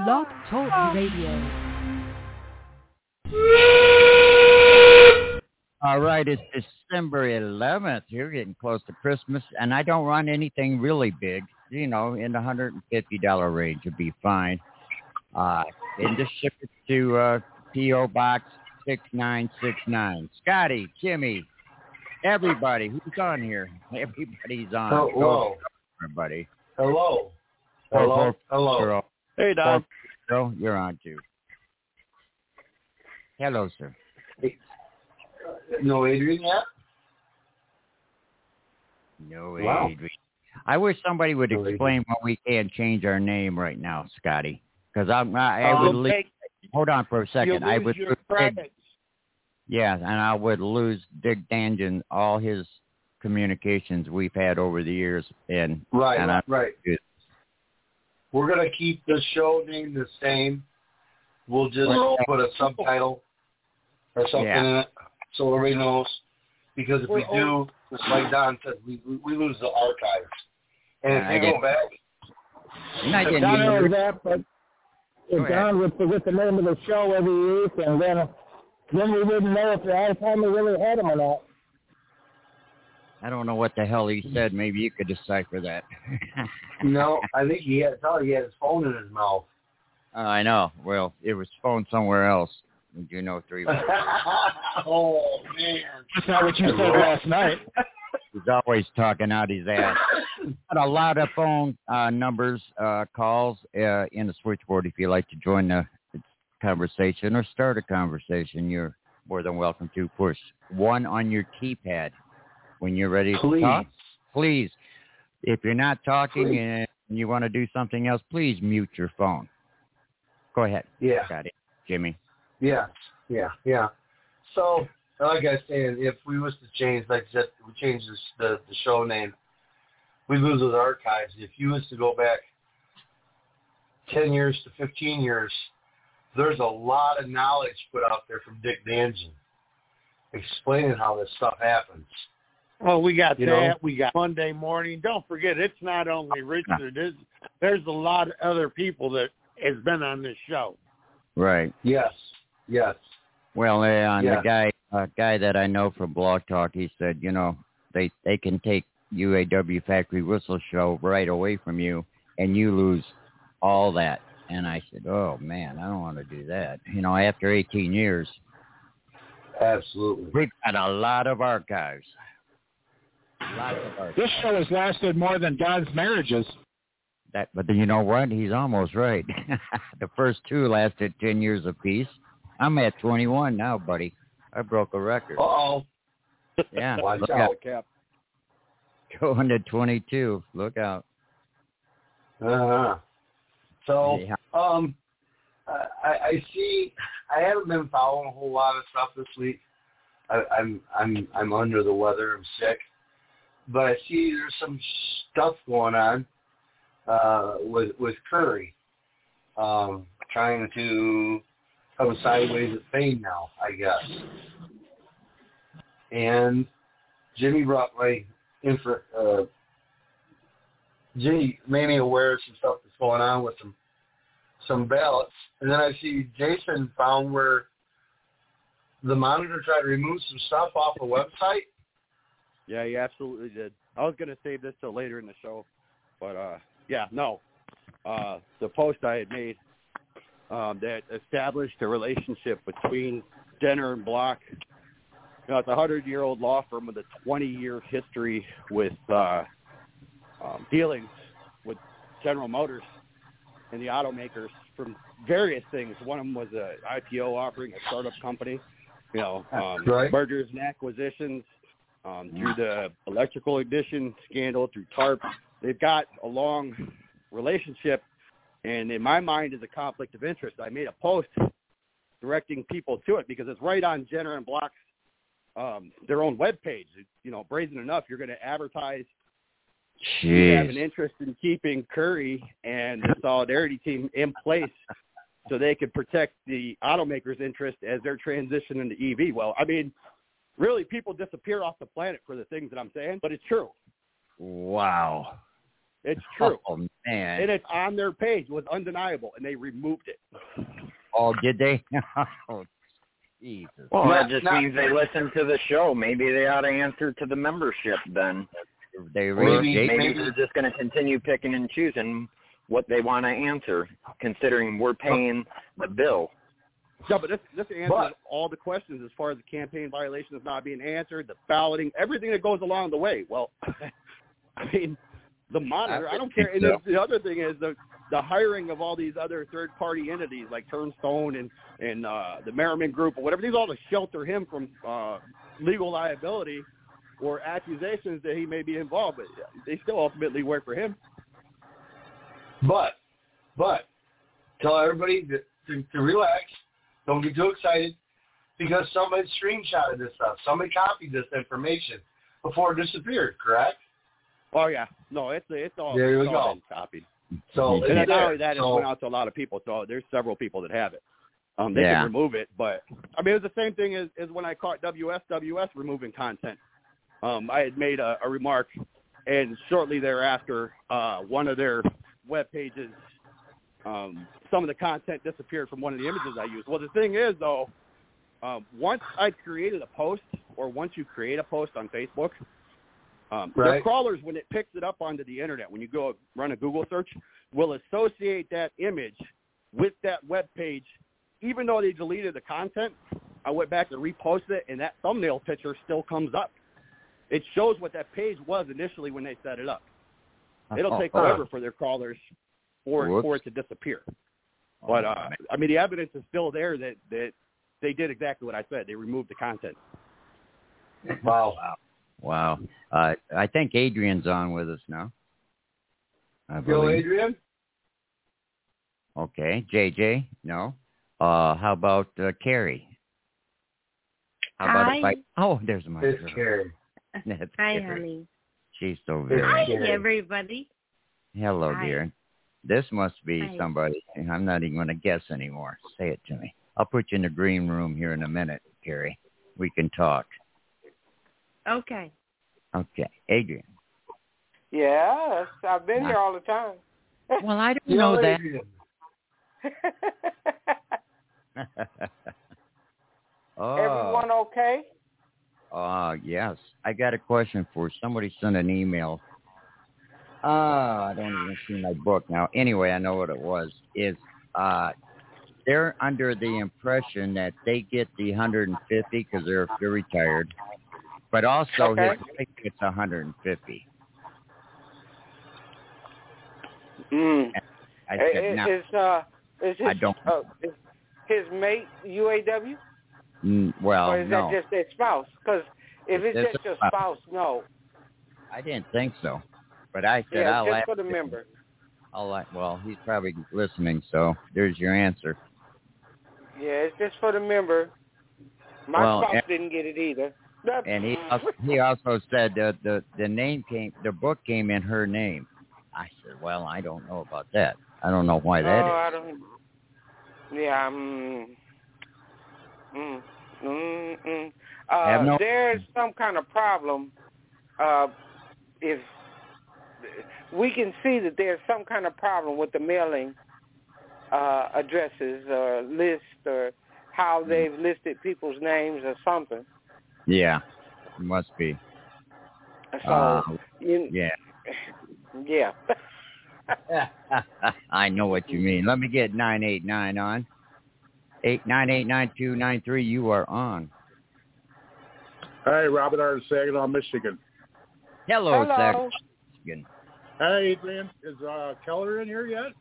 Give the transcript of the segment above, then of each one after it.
Blog Talk Radio. All right, it's December 11th. You're getting close to Christmas, and I don't run anything really big. You know, in the $150 range would be fine. And just ship it to P.O. Box 6969. Scotty, Jimmy, everybody, who's on here? Everybody's on. Hello. Everybody. Hello. Hello. Hello. Hey, Don. Girl, you're on too. Hello, sir. No Adrian yet? No Wow. Adrian. I wish somebody would explain why we can't change our name right now, Scotty. Because I would lose. Hold on for a second. I would lose yeah, and I would lose Dick Danjan, all his communications we've had over the years. Right. We're going to keep the show name the same. We'll just put a subtitle or something in it so everybody knows. Because if we do, like Don said, we lose the archives. And if you go back... Don knows that, but if Don would forget the name of the show every week, and then we wouldn't know if the archive really had him or not. I don't know what the hell he said. Maybe you could decipher that. No, I think he had his phone in his mouth. I know. Well, it was phone somewhere else. You know, 3 months. Oh, man. That's not what you said last night. He's always talking out his ass. Got a lot of phone numbers, calls in the switchboard. If you'd like to join the conversation or start a conversation, you're more than welcome to. Push 1 on your keypad when you're ready to talk. Please. If you're not talking and you want to do something else, please mute your phone. Go ahead. Yeah. Got it. Jimmy. Yeah. So, like I said, if we was to change, like I said, we change the show name, we lose those archives. If you was to go back 10 years to 15 years, there's a lot of knowledge put out there from Dick Danjan explaining how this stuff happens. Well, we got we got Monday morning. Don't forget, it's not only Richard. There's a lot of other people that has been on this show. Right. Yes. Well, the guy that I know from Blog Talk, he said, you know, they can take UAW Factory Whistle Show right away from you, and you lose all that. And I said, oh, man, I don't want to do that. You know, after 18 years. Absolutely. We've got a lot of archives. This show has lasted more than God's marriages. But you know what? He's almost right. The first 2 lasted 10 years apiece. I'm at 21 now, buddy. I broke a record. Uh-oh. Yeah. Watch out, Cap. Going to 22. Look out. Uh-huh. So, yeah. I see. I haven't been following a whole lot of stuff this week. I'm under the weather. I'm sick, but I see there's some stuff going on with Curry, trying to come sideways at fame now, I guess. And Jimmy Jimmy made me aware of some stuff that's going on with some ballots. And then I see Jason found where the Monitor tried to remove some stuff off the website. Yeah, he absolutely did. I was going to save this till later in the show, but the post I had made that established a relationship between Denner and Block. You know, it's a 100-year-old law firm with a 20-year history with dealings with General Motors and the automakers from various things. One of them was an IPO offering, a startup company, mergers and acquisitions, through the electrical ignition scandal, through TARP. They've got a long relationship, and in my mind is a conflict of interest. I made a post directing people to it because it's right on Jenner and Block's their own webpage. You know, brazen enough, you're going to advertise. You have an interest in keeping Curry and the Solidarity team in place so they could protect the automakers' interest as they're transitioning to EV. Well, I mean, really, people disappear off the planet for the things that I'm saying, but it's true. Wow. It's true. Oh, man. And it's on their page. It was undeniable, and they removed it. Oh, did they? Oh, Jesus. Well, that just means they listen to the show. Maybe they ought to answer to the membership then. Maybe they're just going to continue picking and choosing what they want to answer, considering we're paying the bill. Yeah, but this answers all the questions as far as the campaign violations not being answered, the balloting, everything that goes along the way. Well, I mean, the monitor, I don't care. And the other thing is the hiring of all these other third-party entities like Turnstone and the Merriman Group or whatever, these all to shelter him from legal liability or accusations that he may be involved, but they still ultimately work for him. But tell everybody to relax. Don't get too excited because somebody screenshotted this stuff. Somebody copied this information before it disappeared, correct? Oh, yeah. No, it's all, there it's you all go. been copied. So, and not only that, it went out to a lot of people. So there's several people that have it. They can remove it. But, I mean, it was the same thing as when I caught WS removing content. I had made a remark, and shortly thereafter, one of their web pages, some of the content disappeared from one of the images I used. Well, the thing is, though, once I created a post, or once you create a post on Facebook, the crawlers, when it picks it up onto the internet, when you go run a Google search, will associate that image with that web page. Even though they deleted the content, I went back and reposted it, and that thumbnail picture still comes up. It shows what that page was initially when they set it up. It'll take forever for their crawlers for it to disappear. But, I mean, the evidence is still there that they did exactly what I said. They removed the content. Wow. I think Adrian's on with us now. Go, Adrian. Okay. JJ? No. How about Carrie? How about if I... Oh, there's my girl. It's Carrie. That's Hi, Carrie. honey. She's so very... Hi, everybody. Hello, Hi. dear. This must be Hi. somebody. I'm not even going to guess anymore. Say it to me. I'll put you in the green room here in a minute, Carrie. We can talk. Okay. Okay. Adrian. Yes, I've been here all the time. Well, I don't know that. Everyone okay? Yes. I got a question for somebody. Sent an email. I don't even see my book now. Anyway, I know what it was. They're under the impression that they get the 150 because they're retired, but also his wife gets 150. I said, no. I don't. Is his mate UAW? Well, or is no. that just their spouse? Because if it's just your spouse, no. I didn't think so, but I said I'll just ask for the member. Well, he's probably listening, so there's your answer. Yeah, it's just for the member. My spouse didn't get it either. And he also said that the book came in her name. I said, well, I don't know about that. I don't know why that is. I don't. Yeah. There's some kind of problem. If we can see that there's some kind of problem with the mailing addresses or list or how they've listed people's names or something. Yeah, it must be. So, yeah. Yeah. I know what you mean. Let me get 989 on. 898-9293, you are on. Hi, Robert R. Saginaw, Michigan. Hello. Saginaw, Michigan. Hi, Adrian. Is Keller in here yet?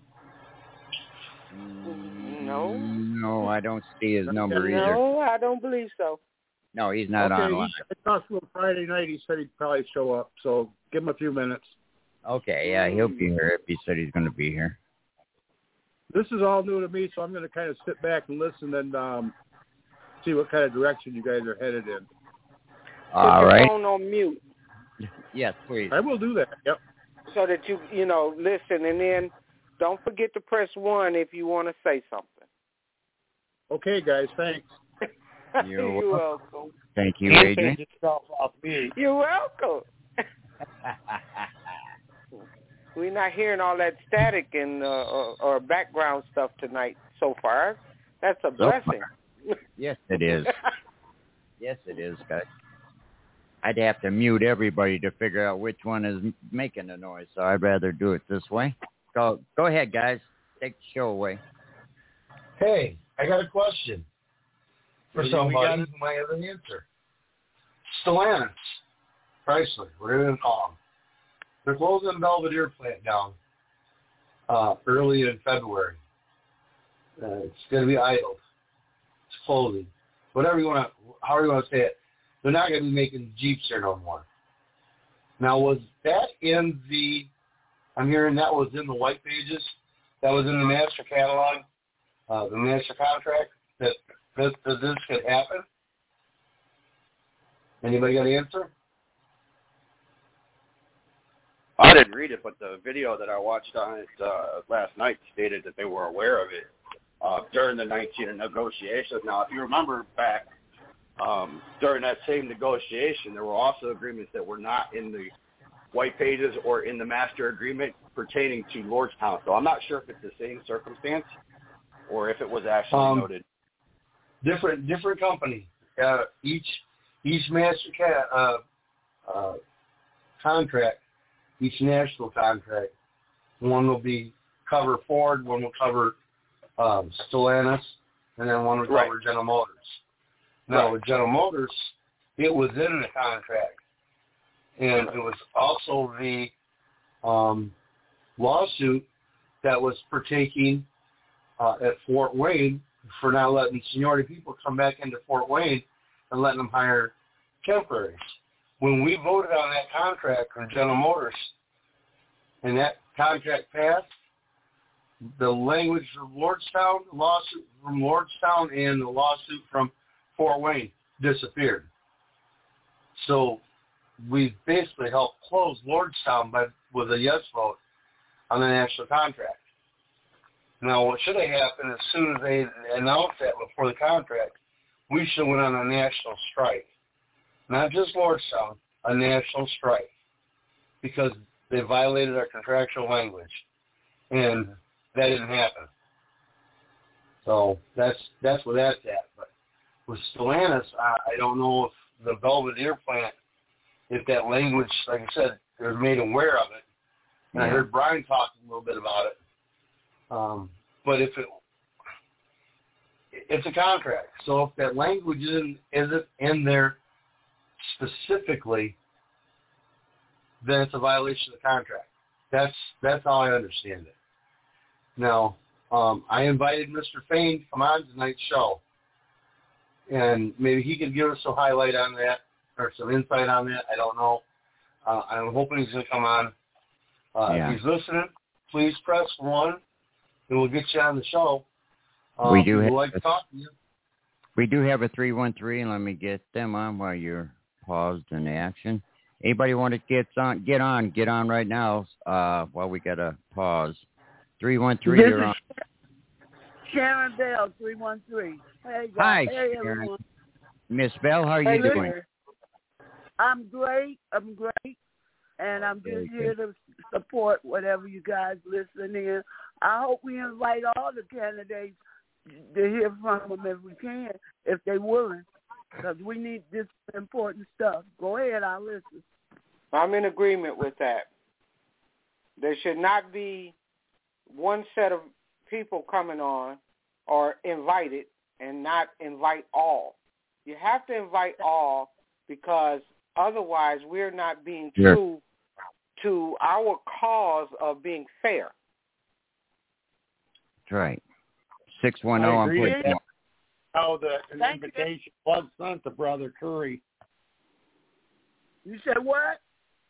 No, I don't see his number either. No, I don't believe so. No, he's not online. I talked to him Friday night. He said he'd probably show up, so give him a few minutes. Okay, yeah, he'll be here if he said he's going to be here. This is all new to me, so I'm going to kind of sit back and listen and see what kind of direction you guys are headed in. All Put right. your phone on mute. Yes, please. I will do that, yep. So that you listen, and then don't forget to press 1 if you want to say something. Okay, guys, thanks. You're welcome. Thank you, Adrian. You're welcome. We're not hearing all that static and or background stuff tonight so far. That's a blessing. Yes, it is. Yes, it is, guys. I'd have to mute everybody to figure out which one is making the noise, so I'd rather do it this way. Go ahead, guys. Take the show away. Hey, I got a question for somebody who might have an answer. Stellantis, Chrysler, whatever you call them. They're closing the Belvedere plant down early in February. It's going to be idled. It's closing. Whatever you want to, however you want to say it. They're not going to be making Jeeps there no more. Now, was that in the, I'm hearing that was in the white pages? That was in the master catalog, the master contract, that this could happen? Anybody got an answer? I didn't read it, but the video that I watched on it last night stated that they were aware of it during the 19 negotiations. Now, if you remember back during that same negotiation, there were also agreements that were not in the white pages or in the master agreement pertaining to Lordstown. So I'm not sure if it's the same circumstance or if it was actually noted. Different company. Each master contract, each national contract, one will be cover Ford, one will cover Stellantis, and then one will cover General Motors. Now, with General Motors, it was in the contract, and it was also the lawsuit that was partaking at Fort Wayne for not letting seniority people come back into Fort Wayne and letting them hire temporaries. When we voted on that contract from General Motors and that contract passed, the language from Lordstown, the lawsuit from Lordstown and the lawsuit from Fort Wayne disappeared. So we basically helped close Lordstown with a yes vote on the national contract. Now, what should have happened as soon as they announced that before the contract, we should have went on a national strike. Not just Lordstown, a national strike, because they violated our contractual language, and that didn't happen. So that's where that's at. But with Stellantis, I don't know if the Belvedere plant, if that language, like I said, they're made aware of it. And I heard Brian talking a little bit about it. But if it's a contract, so if that language isn't in there specifically, then it's a violation of the contract. That's how I understand it. Now, I invited Mr. Fain to come on tonight's show, and maybe he could give us a highlight on that or some insight on that. I don't know. I'm hoping he's going to come on. If he's listening, please press 1, and we'll get you on the show. We do have like to talk to you. We do have a 313, and let me get them on while you're paused in the action. Anybody want to get on right now while we got a pause. 313, you're on. Sharon Bell, 313. Hey, guys. Hi, hey, Sharon. Everyone. Miss Bell, how are you doing? I'm great. And I'm just here to support whatever you guys listen in. I hope we invite all the candidates to hear from them if we can, if they're willing, because we need this important stuff. Go ahead, I'll listen. I'm in agreement with that. There should not be one set of people coming on or invited and not invite all. You have to invite all, because otherwise we're not being true to our cause of being fair. That's right. 610, I'm putting how the invitation was sent to Brother Curry. You said what?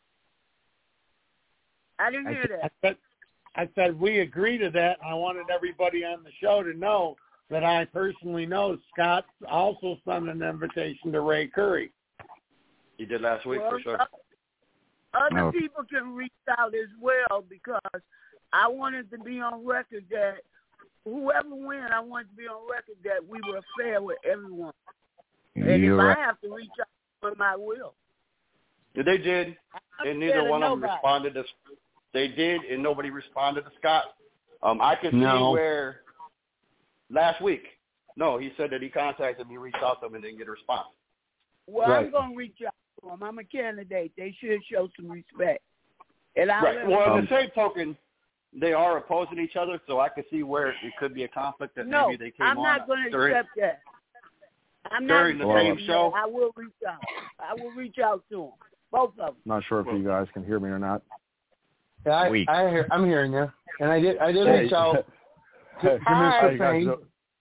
I didn't hear that. I said we agree to that. I wanted everybody on the show to know that I personally know Scott also sent an invitation to Ray Curry. He did last week, for sure. Other people can reach out as well, because I wanted to be on record that whoever wins, I want to be on record that we were fair with everyone. And if I have to reach out to them, I will. They did, and neither one of them responded. they did, and nobody responded to Scott. I could see where last week. No, he said that he contacted me, reached out to him, and didn't get a response. Well, I'm going to reach out to him. I'm a candidate. They should show some respect. And Well, in the same token, they are opposing each other, so I could see where it could be a conflict that maybe they came on. I'm not going to accept that. During the same show? I will reach out. I will reach out to them, both of them. Not sure if you guys can hear me or not. Yeah, I'm hearing you, and I did reach out to Mr. Payne.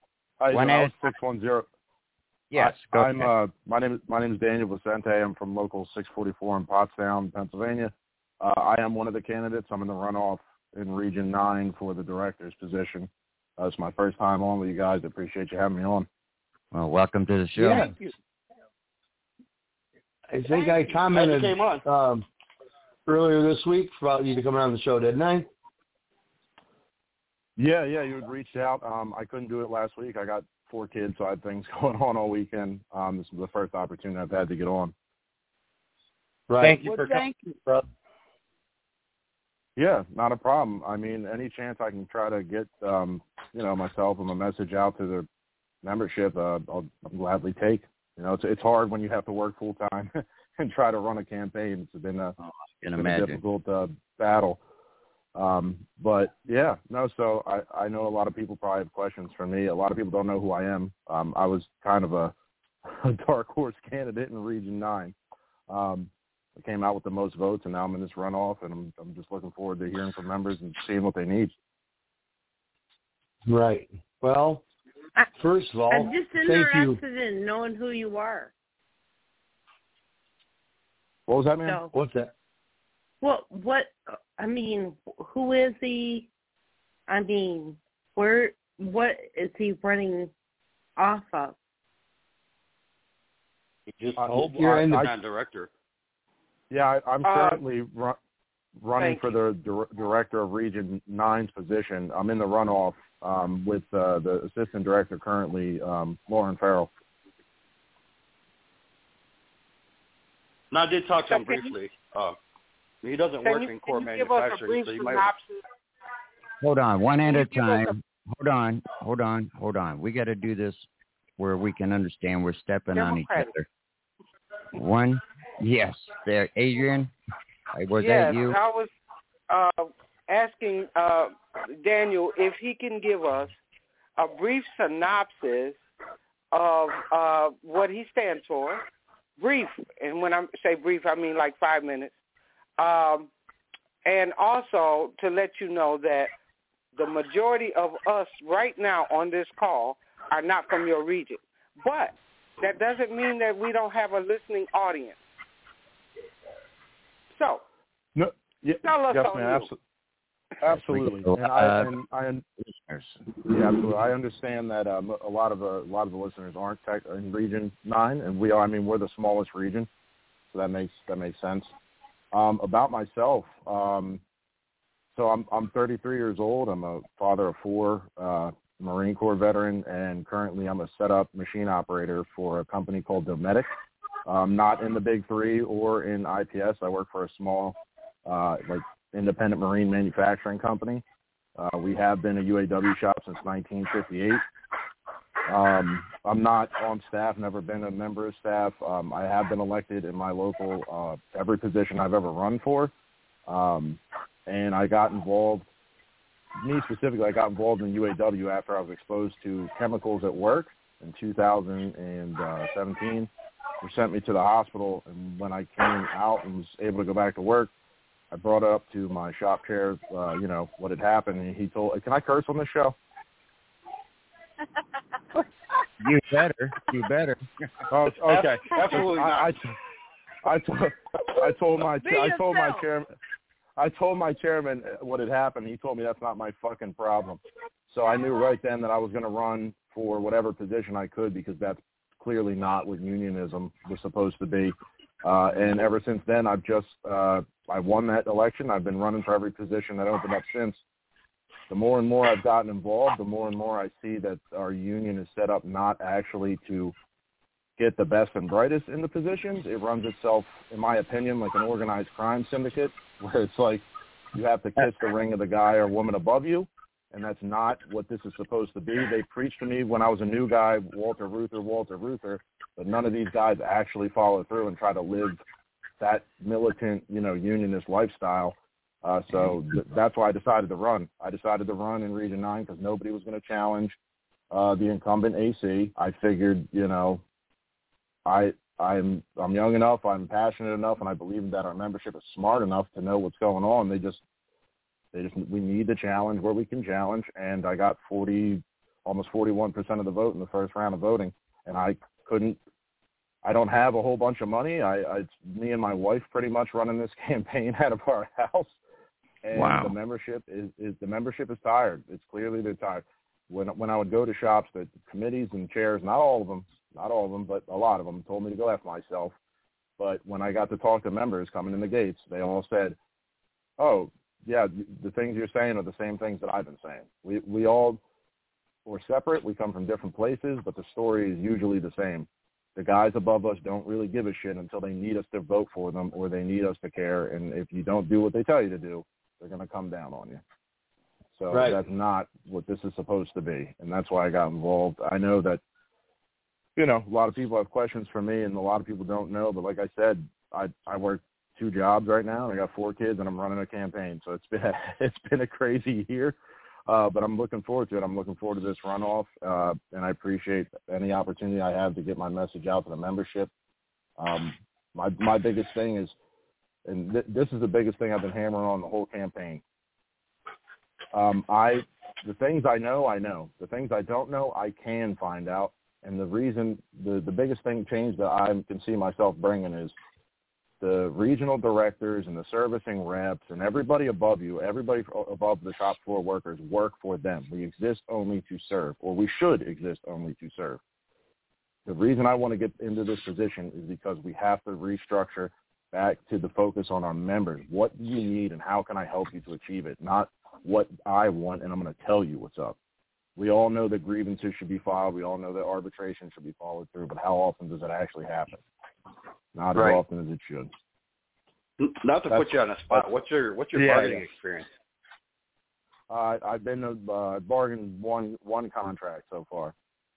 610. Yes, my name is Daniel Vicente. I'm from local 644 in Pottstown, Pennsylvania. I am one of the candidates. I'm in the runoff in Region 9 for the director's position. It's my first time on with you guys. I appreciate you having me on. Well, welcome to the show. Thank you. I think I commented earlier this week about you to come on the show, didn't I? Yeah, you had reached out. I couldn't do it last week. I got 4 kids, so I had things going on all weekend. This is the first opportunity I've had to get on. Right. Thank you for coming, bro. Yeah, not a problem. I mean, any chance I can try to get, myself and my message out to the membership, I'll gladly take. It's hard when you have to work full time and try to run a campaign. It's been a difficult battle. But yeah, no. So I know a lot of people probably have questions for me. A lot of people don't know who I am. I was kind of a dark horse candidate in Region 9. I came out with the most votes, and now I'm in this runoff, and I'm just looking forward to hearing from members and seeing what they need. Right. Well, first of all, I'm just interested in knowing who you are. What was that, man? So, what's that? Well, who is he? What is he running off of? He just you're in the director. Yeah, I'm currently running for the director of Region 9's position. I'm in the runoff with the assistant director currently, Lauren Farrell. No, I did talk to him briefly. He doesn't work in core manufacturing, so you might. Hold on, one at a time. Hold on. We got to do this where we can understand we're stepping on each other. One. Yes, there, Adrian. Was that you? I was asking Daniel if he can give us a brief synopsis of what he stands for. Brief, and when I say brief, I mean like 5 minutes. And also to let you know that the majority of us right now on this call are not from your region. But that doesn't mean that we don't have a listening audience. So, tell us on you. Absolutely. Absolutely. I understand that a lot of the listeners aren't in Region 9, and we are. I mean, we're the smallest region, so that makes sense. About myself, so I'm 33 years old. I'm a father of 4, Marine Corps veteran, and currently I'm a setup machine operator for a company called Dometic. Not in the big 3 or in IPS. I work for a small, independent marine manufacturing company. We have been a UAW shop since 1958. I'm not on staff, never been a member of staff. I have been elected in my local, every position I've ever run for. And I got involved, me specifically, I got involved in UAW after I was exposed to chemicals at work in 2017. They sent me to the hospital, and when I came out and was able to go back to work, I brought it up to my shop chair, what had happened, and he told, can I curse on this show? You better. Oh, okay. Absolutely not. I told my chairman what had happened. He told me that's not my fucking problem. So I knew right then that I was going to run for whatever position I could, because that's clearly not what unionism was supposed to be. And ever since then, I won that election. I've been running for every position that opened up since. The more and more I've gotten involved, the more and more I see that our union is set up not actually to get the best and brightest in the positions. It runs itself, in my opinion, like an organized crime syndicate, where it's like you have to kiss the ring of the guy or woman above you, and that's not what this is supposed to be. They preached to me when I was a new guy, Walter Reuther, but none of these guys actually follow through and try to live that militant, unionist lifestyle. So that's why I decided to run. I decided to run in Region 9 because nobody was going to challenge the incumbent AC. I figured, I'm young enough, I'm passionate enough, and I believe that our membership is smart enough to know what's going on. We need to challenge where we can challenge, and I got almost 41% of the vote in the first round of voting, and I don't have a whole bunch of money. It's me and my wife pretty much running this campaign out of our house, and wow. The membership is tired. It's clearly they're tired. When I would go to shops, the committees and chairs, not all of them, but a lot of them told me to go F myself. But when I got to talk to members coming in the gates, they all said, oh, yeah, the things you're saying are the same things that I've been saying. We're separate. We come from different places, but the story is usually the same. The guys above us don't really give a shit until they need us to vote for them or they need us to care. And if you don't do what they tell you to do, they're going to come down on you. So right. That's not what this is supposed to be. And that's why I got involved. I know that, a lot of people have questions for me and a lot of people don't know. But like I said, I work 2 jobs right now. I got 4 kids and I'm running a campaign. So it's been a crazy year. But I'm looking forward to it. I'm looking forward to this runoff, and I appreciate any opportunity I have to get my message out to the membership. My biggest thing is, and this is the biggest thing I've been hammering on the whole campaign. The things I know. The things I don't know, I can find out. And the reason, the biggest change that I can see myself bringing is the regional directors and the servicing reps and everybody above you, everybody above the shop floor workers work for them. We exist only to serve, or we should exist only to serve. The reason I want to get into this position is because we have to restructure back to the focus on our members. What do you need and how can I help you to achieve it? Not what I want and I'm going to tell you what's up. We all know that grievances should be filed. We all know that arbitration should be followed through, but how often does it actually happen? Not right. as often as it should. Not to put you on the spot, what's your bargaining experience? I've been bargained one contract so far.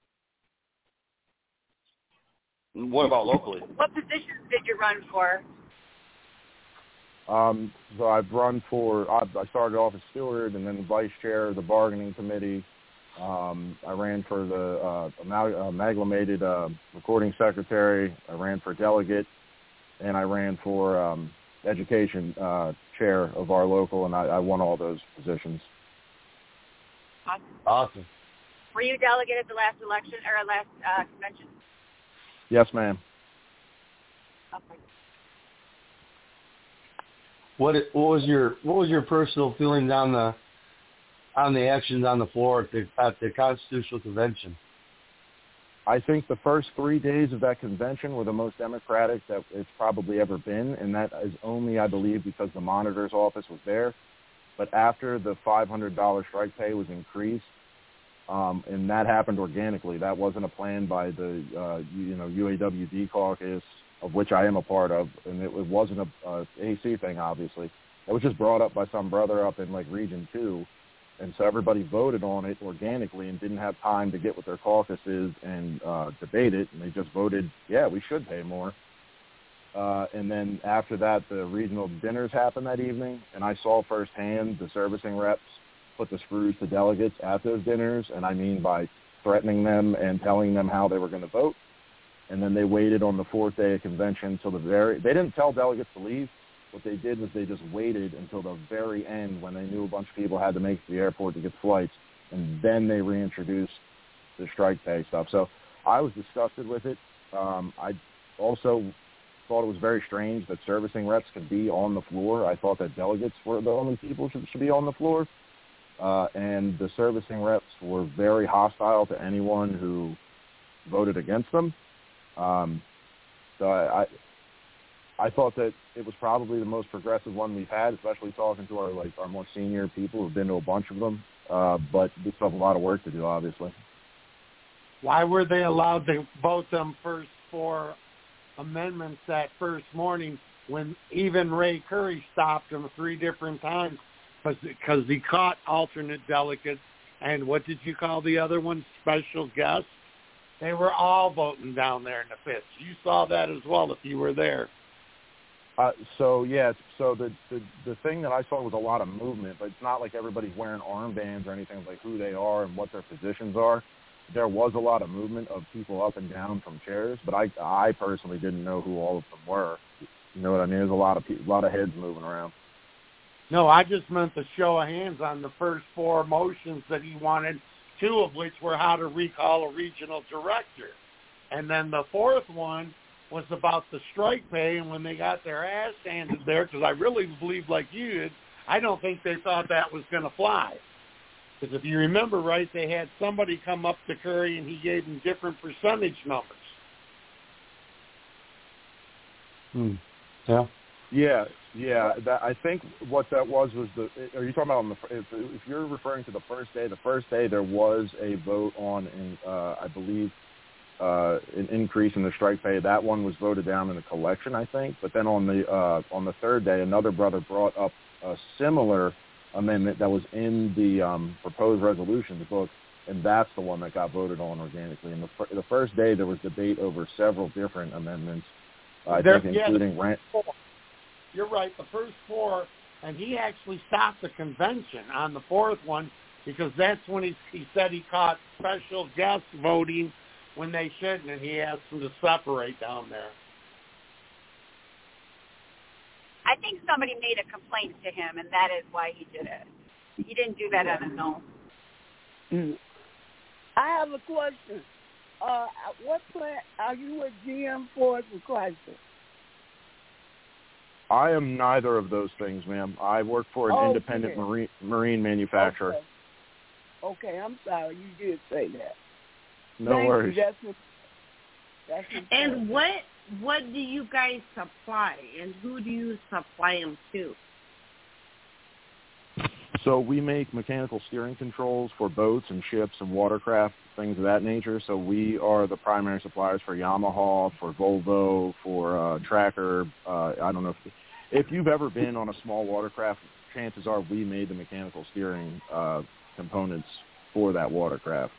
What about locally? What positions did you run for? So I've run for. I started off as steward and then vice chair of the bargaining committee. I ran for the amalgamated recording secretary. I ran for delegate, and I ran for education chair of our local, and I won all those positions. Awesome. Were you delegate at the last election or last convention? Yes, ma'am. Okay. What was your personal feelings on the actions on the floor at the Constitutional Convention? I think the first 3 days of that convention were the most democratic that it's probably ever been, and that is only, I believe, because the monitor's office was there. But after the $500 strike pay was increased, and that happened organically. That wasn't a plan by the UAWD caucus, of which I am a part of, and it wasn't a AC thing, obviously. It was just brought up by some brother up in Region 2. And so everybody voted on it organically and didn't have time to get with their caucuses and debate it. And they just voted, yeah, we should pay more. And then after that, the regional dinners happened that evening. And I saw firsthand the servicing reps put the screws to delegates at those dinners. And I mean by threatening them and telling them how they were going to vote. And then they waited on the 4th day of convention till they didn't tell delegates to leave. What they did was they just waited until the very end when they knew a bunch of people had to make it to the airport to get flights, and then they reintroduced the strike pay stuff. So I was disgusted with it. I also thought it was very strange that servicing reps could be on the floor. I thought that delegates were the only people who should be on the floor. And the servicing reps were very hostile to anyone who voted against them. So I thought that it was probably the most progressive one we've had, especially talking to our more senior people who've been to a bunch of them. But we still have a lot of work to do, obviously. Why were they allowed to vote them first for amendments that first morning when even Ray Curry stopped them 3 different times because he caught alternate delegates. And what did you call the other one? Special guests? They were all voting down there in the pits. You saw that as well if you were there. So the thing that I saw was a lot of movement, but it's not like everybody's wearing armbands or anything like who they are and what their positions are. There was a lot of movement of people up and down from chairs, but I personally didn't know who all of them were. You know what I mean? There's a lot of heads moving around. No, I just meant the show of hands on the first 4 motions that he wanted, 2 of which were how to recall a regional director. And then the 4th one was about the strike pay, and when they got their ass handed there, because I really believe like you did, I don't think they thought that was going to fly. Because if you remember right, they had somebody come up to Curry, and he gave them different percentage numbers. Yeah. Yeah, I think what that was are you talking about if you're referring to the first day there was a vote on, I believe, an increase in the strike pay. That one was voted down in the collection, I think. But then on the third day, another brother brought up a similar amendment that was in the proposed resolution, the book, and that's the one that got voted on organically. And the first day there was debate over several different amendments, I think including rent. You're right, the first 4, and he actually stopped the convention on the 4th one because that's when he said he caught special guests voting when they shouldn't, and he asked them to separate down there. I think somebody made a complaint to him, and that is why he did it. He didn't do that on his own. I have a question. What plant are you with GM, Ford, or Chrysler? I am neither of those things, ma'am. I work for an independent marine manufacturer. Okay, I'm sorry. You did say that. No worries. That's and what do you guys supply, and who do you supply them to? So we make mechanical steering controls for boats and ships and watercraft, things of that nature. So we are the primary suppliers for Yamaha, for Volvo, for Tracker. I don't know if you've ever been on a small watercraft, chances are we made the mechanical steering components for that watercraft.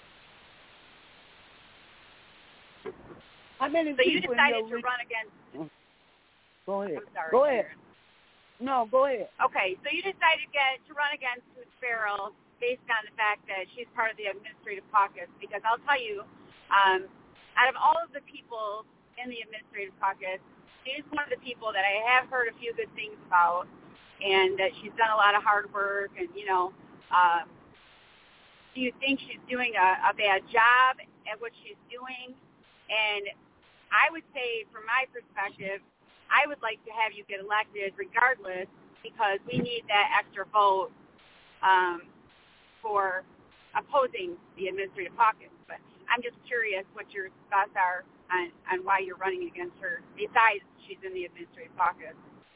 How many so you decided to run against... Go ahead. I'm sorry. Go ahead. No, go ahead. Okay, so you decided to run against Ms. Farrell based on the fact that she's part of the administrative caucus, because I'll tell you, out of all of the people in the administrative caucus, she's one of the people that I have heard a few good things about, and that she's done a lot of hard work, and, do you think she's doing a bad job at what she's doing? And I would say, from my perspective, I would like to have you get elected regardless, because we need that extra vote for opposing the administrative caucus. But I'm just curious what your thoughts are on why you're running against her, besides she's in the administrative caucus.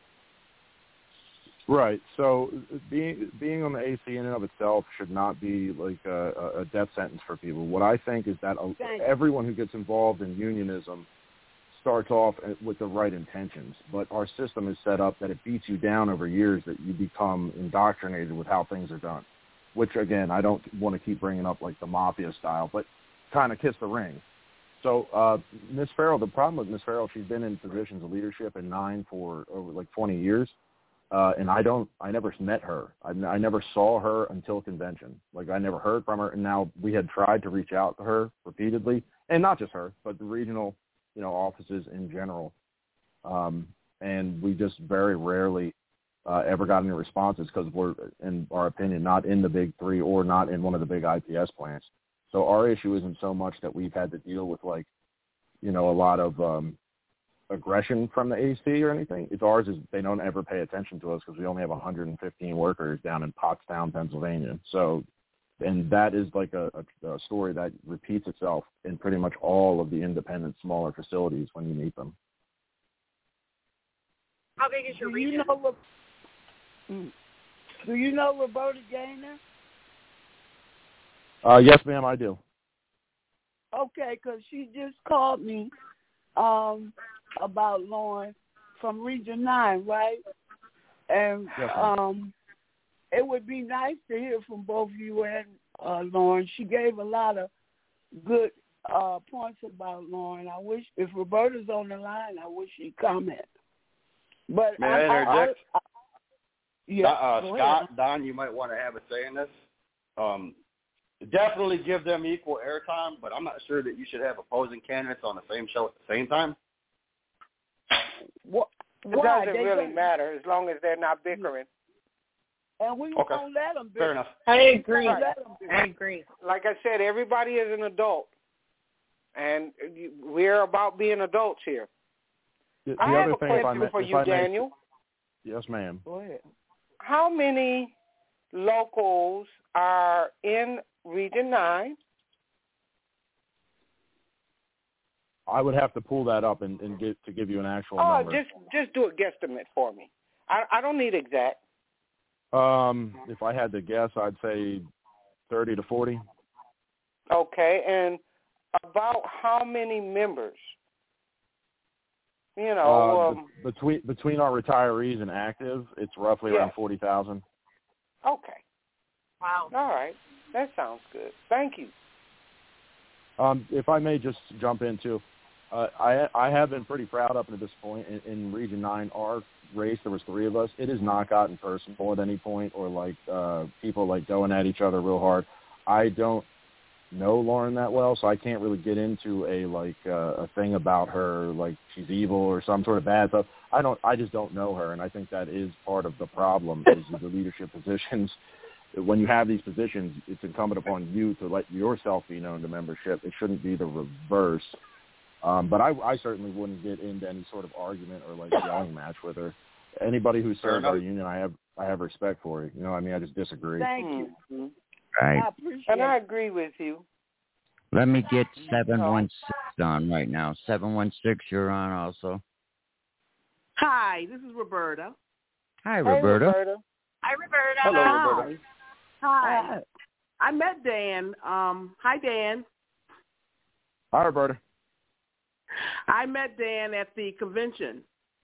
Right. So being on the AC in and of itself should not be like a death sentence for people. What I think is that everyone who gets involved in unionism starts off with the right intentions, but our system is set up that it beats you down over years, that you become indoctrinated with how things are done, which, again, I don't want to keep bringing up like the mafia style, but kind of kiss the ring. So Ms. Farrell, the problem with Ms. Farrell, she's been in positions of leadership in 9 for over like 20 years, and I never met her. I never saw her until convention. Like, I never heard from her, and now we had tried to reach out to her repeatedly, and not just her, but the regional offices in general. And we just very rarely ever got any responses, because we're, in our opinion, not in the big 3 or not in one of the big IPS plants. So our issue isn't so much that we've had to deal with a lot of aggression from the AC or anything. It's ours is they don't ever pay attention to us, because we only have 115 workers down in Pottstown, Pennsylvania. So, and that is like a story that repeats itself in pretty much all of the independent smaller facilities when you meet them. How big is your region? Do you know Roberta Gaynor? Yes, ma'am, I do. Okay, because she just called me about Lauren from Region 9, right? And yes, it would be nice to hear from both you and Lauren. She gave a lot of good points about Lauren. I wish, if Roberta's on the line, I wish she'd comment. But may I interject? Scott, Don, you might want to have a say in this. Definitely give them equal airtime, but I'm not sure that you should have opposing candidates on the same show at the same time. It doesn't really matter as long as they're not bickering. And we won't let them bicker. Fair enough. I agree. I agree. Like I said, everybody is an adult, and we're about being adults here. I have a question for you, Daniel. Yes, ma'am. Go ahead. How many locals are in Region 9? I would have to pull that up and give you an actual number. Just do a guesstimate for me. I don't need exact. If I had to guess, I'd say 30 to 40. Okay, and about how many members? You know, between our retirees and active, it's roughly around 40,000. Okay. Wow. All right, that sounds good. Thank you. If I may just jump in too, I have been pretty proud up to this point in Region 9. Our race, there was 3 of us. It has not gotten personal at any point, or like people like going at each other real hard. I don't know Lauren that well, so I can't really get into a thing about her like she's evil or some sort of bad stuff. I just don't know her, and I think that is part of the problem is the leadership positions. When you have these positions, it's incumbent upon you to let yourself be known to membership. It shouldn't be the reverse. But I certainly wouldn't get into any sort of argument or like yelling match with her. Anybody who served our union, I have respect for you. You know what I mean? I just disagree. Thank you. Mm-hmm. Right. I agree with you. Let me get 716 on right now. 716, you're on also. Hi, this is Roberta. Hi, Roberta. Hi, Roberta. Hello, Roberta. Hi. I met Dan. Hi, Dan. Hi, Roberta. I met Dan at the convention,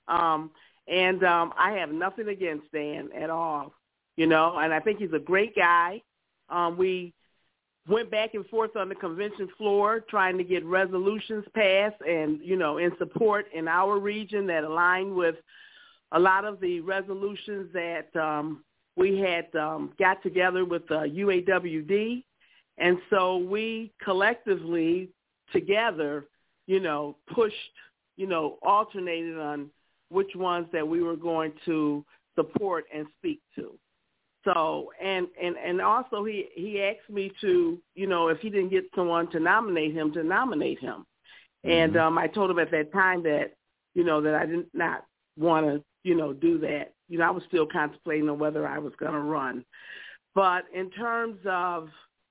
and I have nothing against Dan at all, you know, and I think he's a great guy. We went back and forth on the convention floor trying to get resolutions passed and, you know, in support in our region that aligned with a lot of the resolutions that we had got together with UAWD. And so we collectively together, you know, pushed, you know, alternated on which ones that we were going to support and speak to. So, and also he asked me to, you know, if he didn't get someone to nominate him. Mm-hmm. And I told him at that time that, you know, that I did not want to, you know, do that. You know, I was still contemplating on whether I was going to run. But in terms of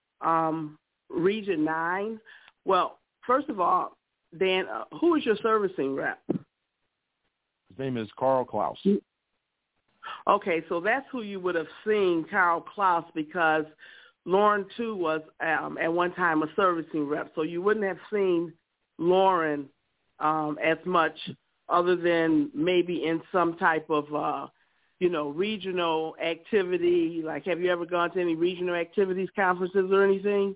Region 9, well, first of all, Dan, who is your servicing rep? His name is Carl Klaus. Okay, so that's who you would have seen, Carl Klaus, because Lauren, too, was at one time a servicing rep. So you wouldn't have seen Lauren as much other than maybe in some type of, you know, regional activity. Like, have you ever gone to any regional activities, conferences, or anything?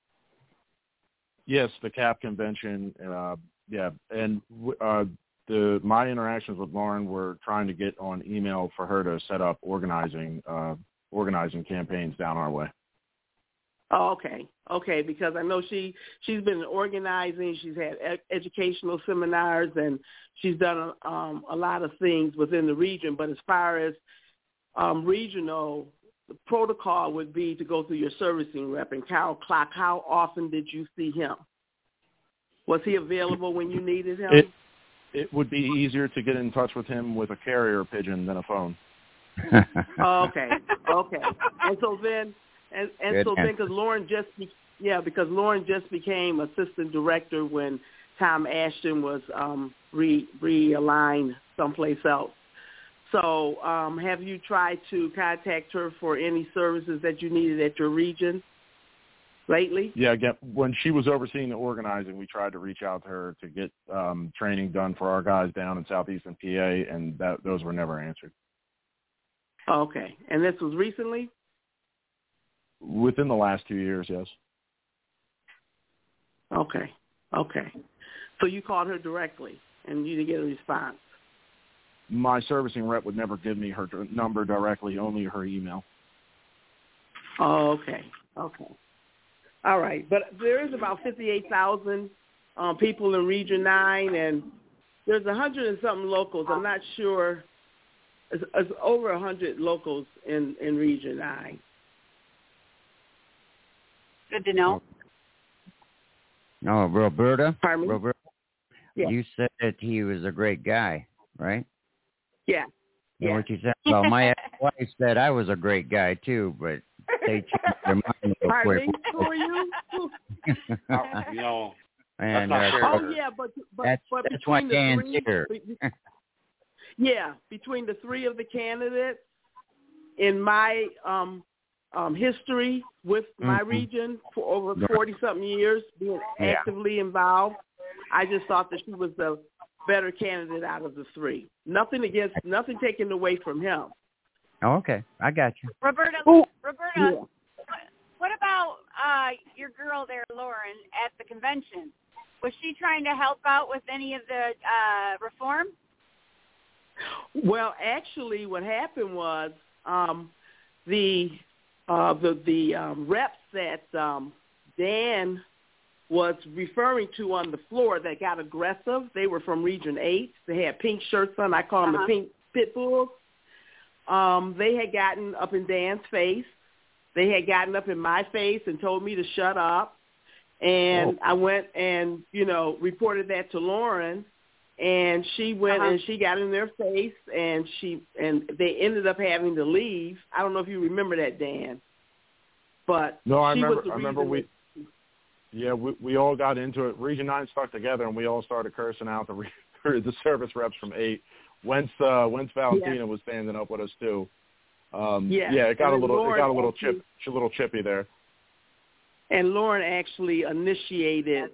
Yes, the CAP convention, yeah, and my interactions with Lauren were trying to get on email for her to set up organizing campaigns down our way. Oh, okay, because I know she's been organizing. She's had educational seminars, and she's done a lot of things within the region. But as far as regional, the protocol would be to go through your servicing rep. And Carl Clark, how often did you see him? Was he available when you needed him? It would be easier to get in touch with him with a carrier pigeon than a phone. Okay. And so then, because Lauren because Lauren just became assistant director when Tom Ashton was realigned someplace else. So have you tried to contact her for any services that you needed at your region lately? Yeah, again, when she was overseeing the organizing, we tried to reach out to her to get training done for our guys down in southeastern PA, and those were never answered. Okay. And this was recently? Within the last 2 years, yes. Okay. So you called her directly, and you didn't get a response? My servicing rep would never give me her number directly, only her email. Oh, okay. All right. But there is about 58,000 people in Region 9, and there's 100 and something locals. I'm not sure. It's over 100 locals in Region 9. Good to know. No, Roberta? Pardon me? Roberta, yeah. You said that he was a great guy, right? Yeah. You know what you said? Well, my ex-wife said I was a great guy, too, but they changed their mind real quick. Who are you? No. And, that's but that's why between Dan's the three, here. Between the three of the candidates, in my history with my region for over 40-something years, being actively involved, I just thought that she was the better candidate out of the three. Nothing taken away from him. Oh, okay. I got you. Roberta, Yeah. what about your girl there, Lauren, at the convention? Was she trying to help out with any of the reform? Well, actually, what happened was the reps that Dan was referring to on the floor that got aggressive, they were from Region 8. They had pink shirts on. I call them the pink pit bulls. They had gotten up in Dan's face. They had gotten up in my face and told me to shut up. And I went and, reported that to Lauren. And she went and she got in their face, and they ended up having to leave. I don't know if you remember that, Dan. But no, I remember we all got into it. Region 9 stuck together, and we all started cursing out the service reps from 8. Wentz Valentina was standing up with us too. It got a little chippy there. And Lauren actually initiated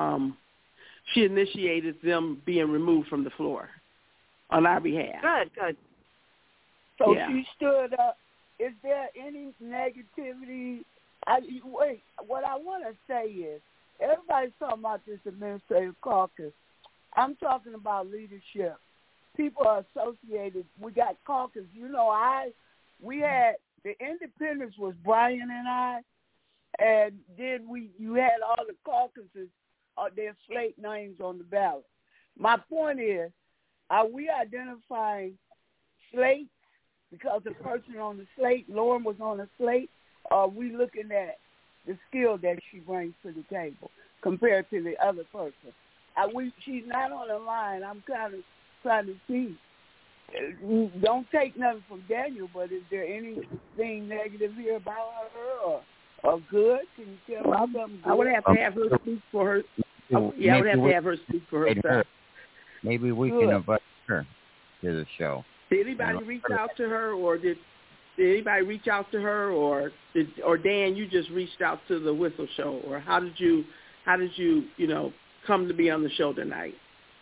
them being removed from the floor on our behalf. Good. So she stood up. Is there any negativity? What I want to say is, everybody's talking about this administrative caucus. I'm talking about leadership. People are associated. We got caucus. We had the independents was Brian and I, and then you had all the caucuses. Their slate names on the ballot. My point is, are we identifying slates because the person on the slate, Lauren was on the slate, or are we looking at the skill that she brings to the table compared to the other person? She's not on the line. I'm kind of trying to see. Don't take nothing from Daniel, but is there anything negative here about her or good? Can you tell me something good? I would have to have her speak for her. I would have to have her speak for herself. Maybe we can invite her to the show. Did anybody reach out to her, or did anybody reach out to her, or Dan, you just reached out to the Whistle Show, or how did you come to be on the show tonight?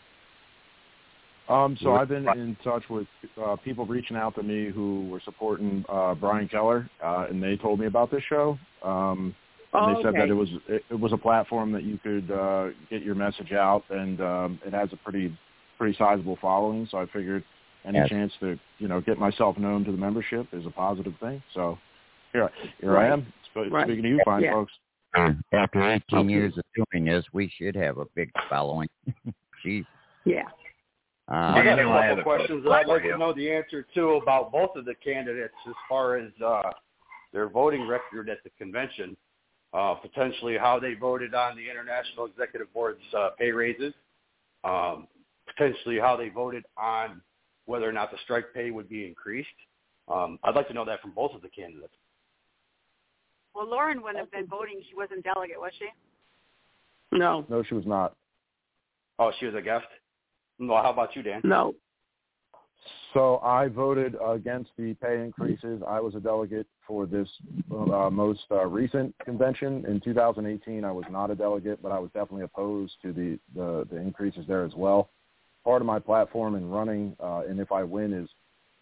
So I've been in touch with people reaching out to me who were supporting Brian Keller, and they told me about this show. They said that it was a platform that you could get your message out, and it has a pretty sizable following. So I figured any chance to get myself known to the membership is a positive thing. So here I am speaking to you fine folks. After 18 years of doing this, we should have a big following. Jeez. Yeah. I got a couple questions that I'd like to know the answer to about both of the candidates as far as their voting record at the convention, potentially how they voted on the International Executive Board's pay raises, potentially how they voted on whether or not the strike pay would be increased. I'd like to know that from both of the candidates. Well, Lauren wouldn't have been voting. She wasn't delegate, was she? No. No, she was not. Oh, she was a guest? Well, how about you, Dan? No. So I voted against the pay increases. I was a delegate for this most recent convention. In 2018, I was not a delegate, but I was definitely opposed to the increases there as well. Part of my platform in running, and if I win, is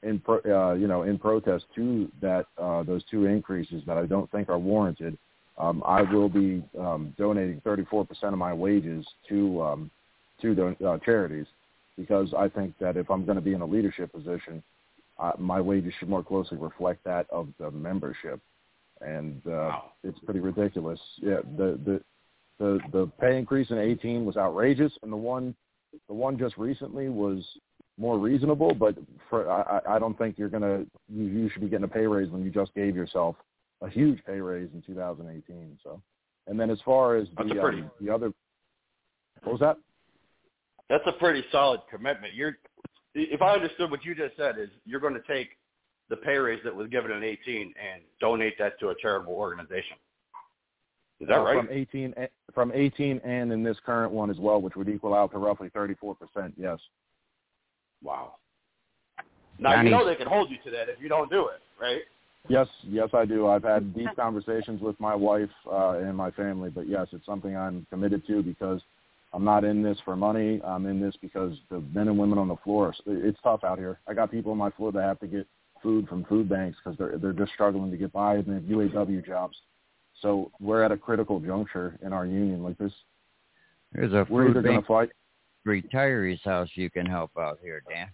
in protest to that those two increases that I don't think are warranted, I will be donating 34% of my wages to the charities, because I think that if I'm going to be in a leadership position, my wages should more closely reflect that of the membership. And it's pretty ridiculous. Yeah, the pay increase in 2018 was outrageous, and the one just recently was more reasonable. But I don't think you should be getting a pay raise when you just gave yourself a huge pay raise in 2018. So, and then as far as the other, what was that? That's a pretty solid commitment. If I understood what you just said, is you're going to take the pay raise that was given in 2018 and donate that to a charitable organization. Is that right? From 18 and in this current one as well, which would equal out to roughly 34%, yes. Wow. Now, you know they can hold you to that if you don't do it, right? Yes, I do. I've had these conversations with my wife and my family, but yes, it's something I'm committed to, because I'm not in this for money. I'm in this because the men and women on the floor, it's tough out here. I got people on my floor that have to get food from food banks because they're just struggling to get by, and they have UAW jobs. So we're at a critical juncture in our union like this. There's a food bank retirees house you can help out here, Dan.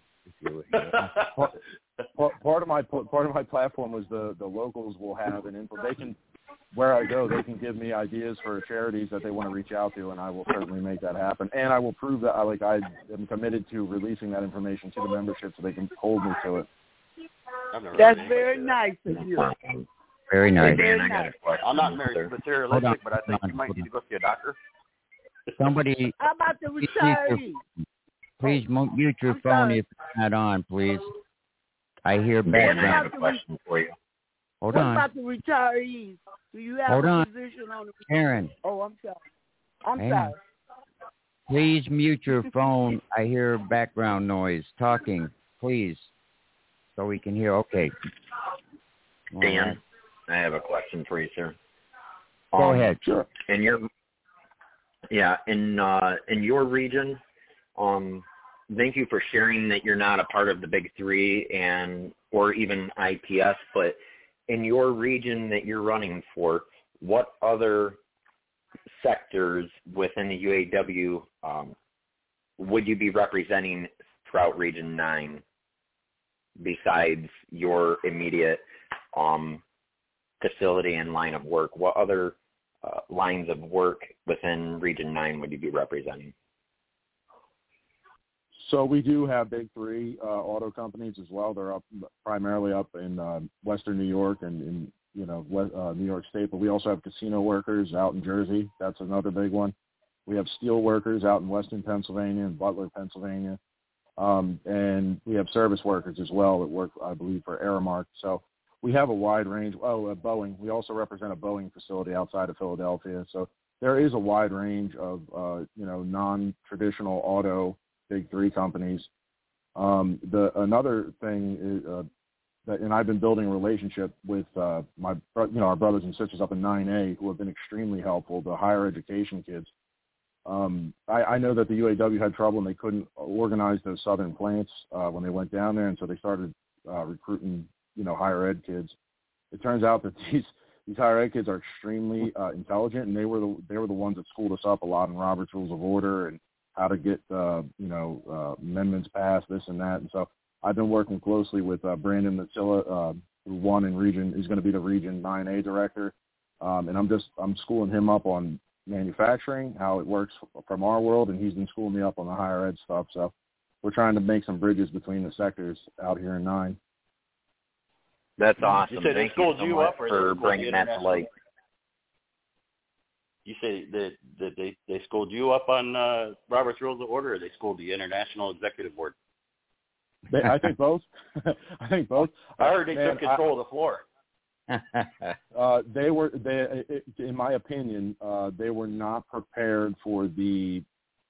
Part of my platform was the locals will have an info. They can, where I go, they can give me ideas for charities that they want to reach out to, and I will certainly make that happen. And I will prove that I am committed to releasing that information to the membership so they can hold me to it. That's very nice of you. Very nice. Hey, Dan, I got a question. I'm not materialistic, but I think you might need to go see a doctor. Somebody. How about the retirees? Please mute your phone if it's not on, please. I hear background. I have a question for you. Hold on. What about the retirees? Do you have a position on the Aaron. Oh, I'm sorry. I'm sorry. Please mute your phone. I hear background noise. Talking, please, so we can hear. Okay. Dan, I have a question for you, sir. Go ahead. Sure. In your region, thank you for sharing that you're not a part of the Big Three or even IPS, but in your region that you're running for, what other sectors within the UAW would you be representing throughout Region 9 besides your immediate facility and line of work? What other lines of work within Region 9 would you be representing? So we do have Big Three auto companies as well. They're primarily up in Western New York and in New York State, but we also have casino workers out in Jersey. That's another big one. We have steel workers out in Western Pennsylvania and Butler, Pennsylvania. And we have service workers as well that work, I believe, for Aramark. So we have a wide range. Boeing. We also represent a Boeing facility outside of Philadelphia. So there is a wide range of, non-traditional auto Big Three companies. Another thing is and I've been building a relationship with our brothers and sisters up in 9A who have been extremely helpful, the higher education kids. I know that the UAW had trouble and they couldn't organize those southern plants when they went down there, and so they started recruiting, higher ed kids. It turns out that these higher ed kids are extremely intelligent, and they were the ones that schooled us up a lot in Robert's Rules of Order and how to get amendments passed, this and that. And so I've been working closely with Brandon Matsilla, who's going to be the Region 9A director, and I'm schooling him up on manufacturing, how it works from our world, and he's been schooling me up on the higher ed stuff. So we're trying to make some bridges between the sectors out here in 9. That's awesome. You said they schooled you up for bringing that to light. You say that they schooled you up on Robert's Rules of Order, or they schooled the International Executive Board? I think both. I heard they took control of the floor. In my opinion, they were not prepared for the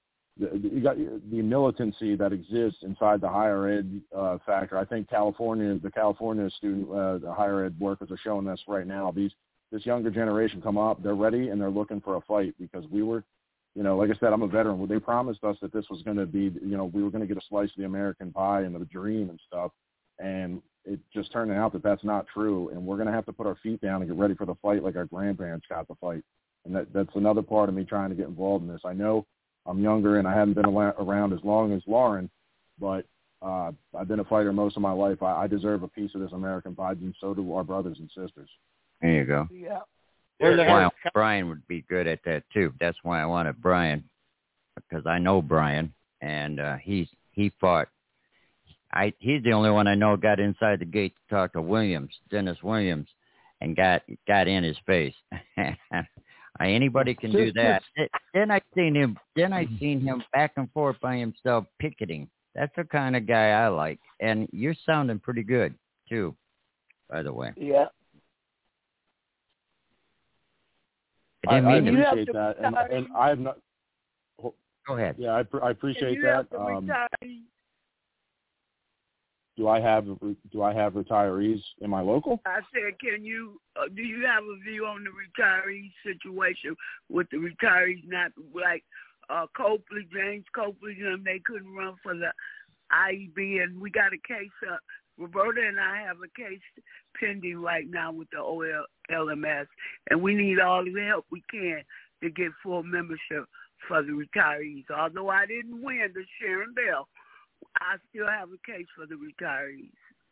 militancy that exists inside the higher ed factor. I think the California student, the higher ed workers are showing us right now. This younger generation come up, they're ready and they're looking for a fight, because we were, like I said, I'm a veteran. Well, they promised us that this was going to be, we were going to get a slice of the American pie and the dream and stuff. And it just turned out that that's not true, and we're going to have to put our feet down and get ready for the fight like our grandparents got the fight. And that's another part of me trying to get involved in this. I know I'm younger and I haven't been around as long as Lauren, but I've been a fighter most of my life. I deserve a piece of this American pie, and so do our brothers and sisters. There you go. Yeah. Brian would be good at that too. That's why I wanted Brian, because I know Brian, and he fought. He's the only one I know got inside the gate to talk to Dennis Williams, and got in his face. Anybody can do that. Then I seen him back and forth by himself picketing. That's the kind of guy I like. And you're sounding pretty good too, by the way. Yeah. I appreciate that, and I have not. Go ahead. Yeah, I appreciate that. Do I have retirees in my local? I said, do you have a view on the retiree situation with the retirees not like James Copley, they couldn't run for the IEB, and we got a case up. Roberta and I have a case pending right now with the OLMS, and we need all the help we can to get full membership for the retirees. Although I didn't win the Sharon Bell, I still have a case for the retirees.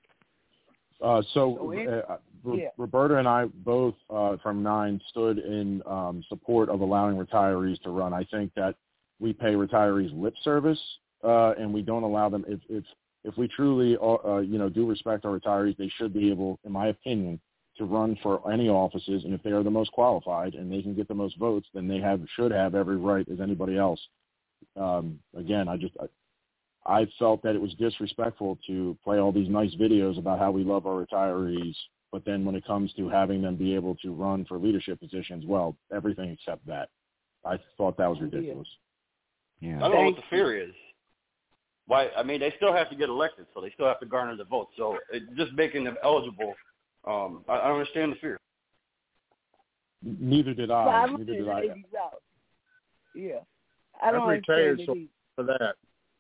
Roberta and I both from 9 stood in support of allowing retirees to run. I think that we pay retirees lip service, and we don't allow them. If we truly do respect our retirees, they should be able, in my opinion, to run for any offices. And if they are the most qualified and they can get the most votes, then they should have every right as anybody else. Again, I felt that it was disrespectful to play all these nice videos about how we love our retirees, but then when it comes to having them be able to run for leadership positions, well, everything except that. I thought that was ridiculous. Yeah. I don't know what the fear is. Why? I mean, they still have to get elected, so they still have to garner the votes. So just making them eligible, I don't understand the fear. Neither did I. Yeah. I don't understand it for that.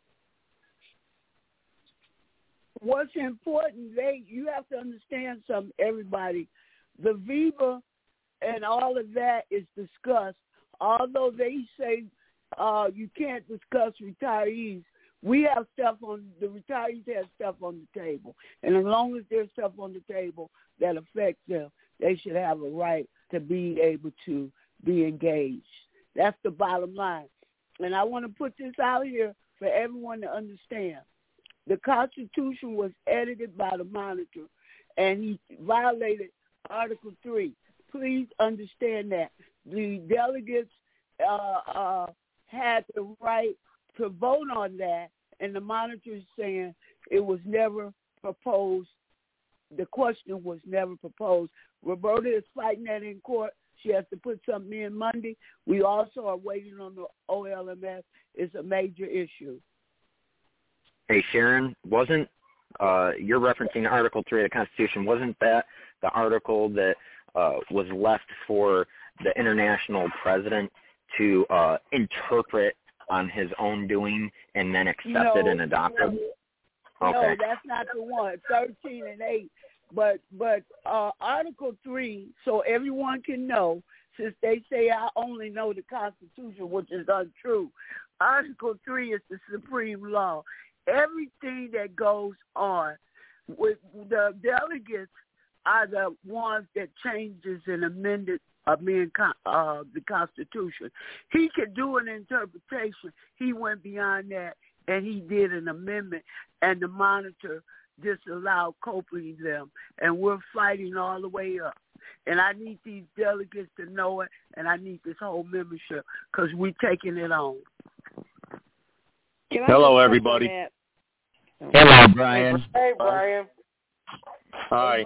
What's important, you have to understand something, everybody. The VIVA and all of that is discussed. Although they say you can't discuss retirees, we have stuff the retirees have stuff on the table. And as long as there's stuff on the table that affects them, they should have a right to be able to be engaged. That's the bottom line. And I want to put this out here for everyone to understand. The Constitution was edited by the Monitor, and he violated Article 3. Please understand that. The delegates had the right to vote on that, and the Monitor is saying it was never proposed. The question was never proposed. Roberta is fighting that in court. She has to put something in Monday. We also are waiting on the OLMS. It's a major issue. Hey, Sharon, wasn't you're referencing Article 3 of the Constitution, wasn't that the article that was left for the international president to interpret on his own doing and then accept it and adopt it? Okay. No, that's not the one, 13 and 8. But Article 3, so everyone can know, since they say I only know the Constitution, which is untrue, Article 3 is the supreme law. Everything that goes on with the delegates are the ones that changes and amend the Constitution. He could do an interpretation. He went beyond that, and he did an amendment, and the Monitor disallowed Copley them, and we're fighting all the way up. And I need these delegates to know it, and I need this whole membership because we're taking it on. Hello, everybody. Hello, Brian. Hey, Brian. Hi.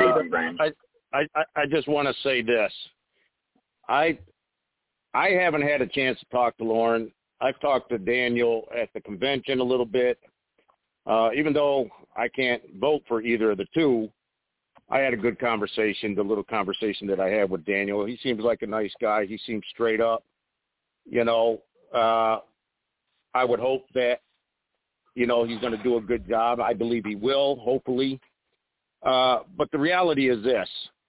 I just want to say this. I haven't had a chance to talk to Lauren. I've talked to Daniel at the convention a little bit. Even though I can't vote for either of the two, I had a good conversation, the little conversation that I had with Daniel. He seems like a nice guy. He seems straight up. I would hope that he's going to do a good job. I believe he will, hopefully. But the reality is this.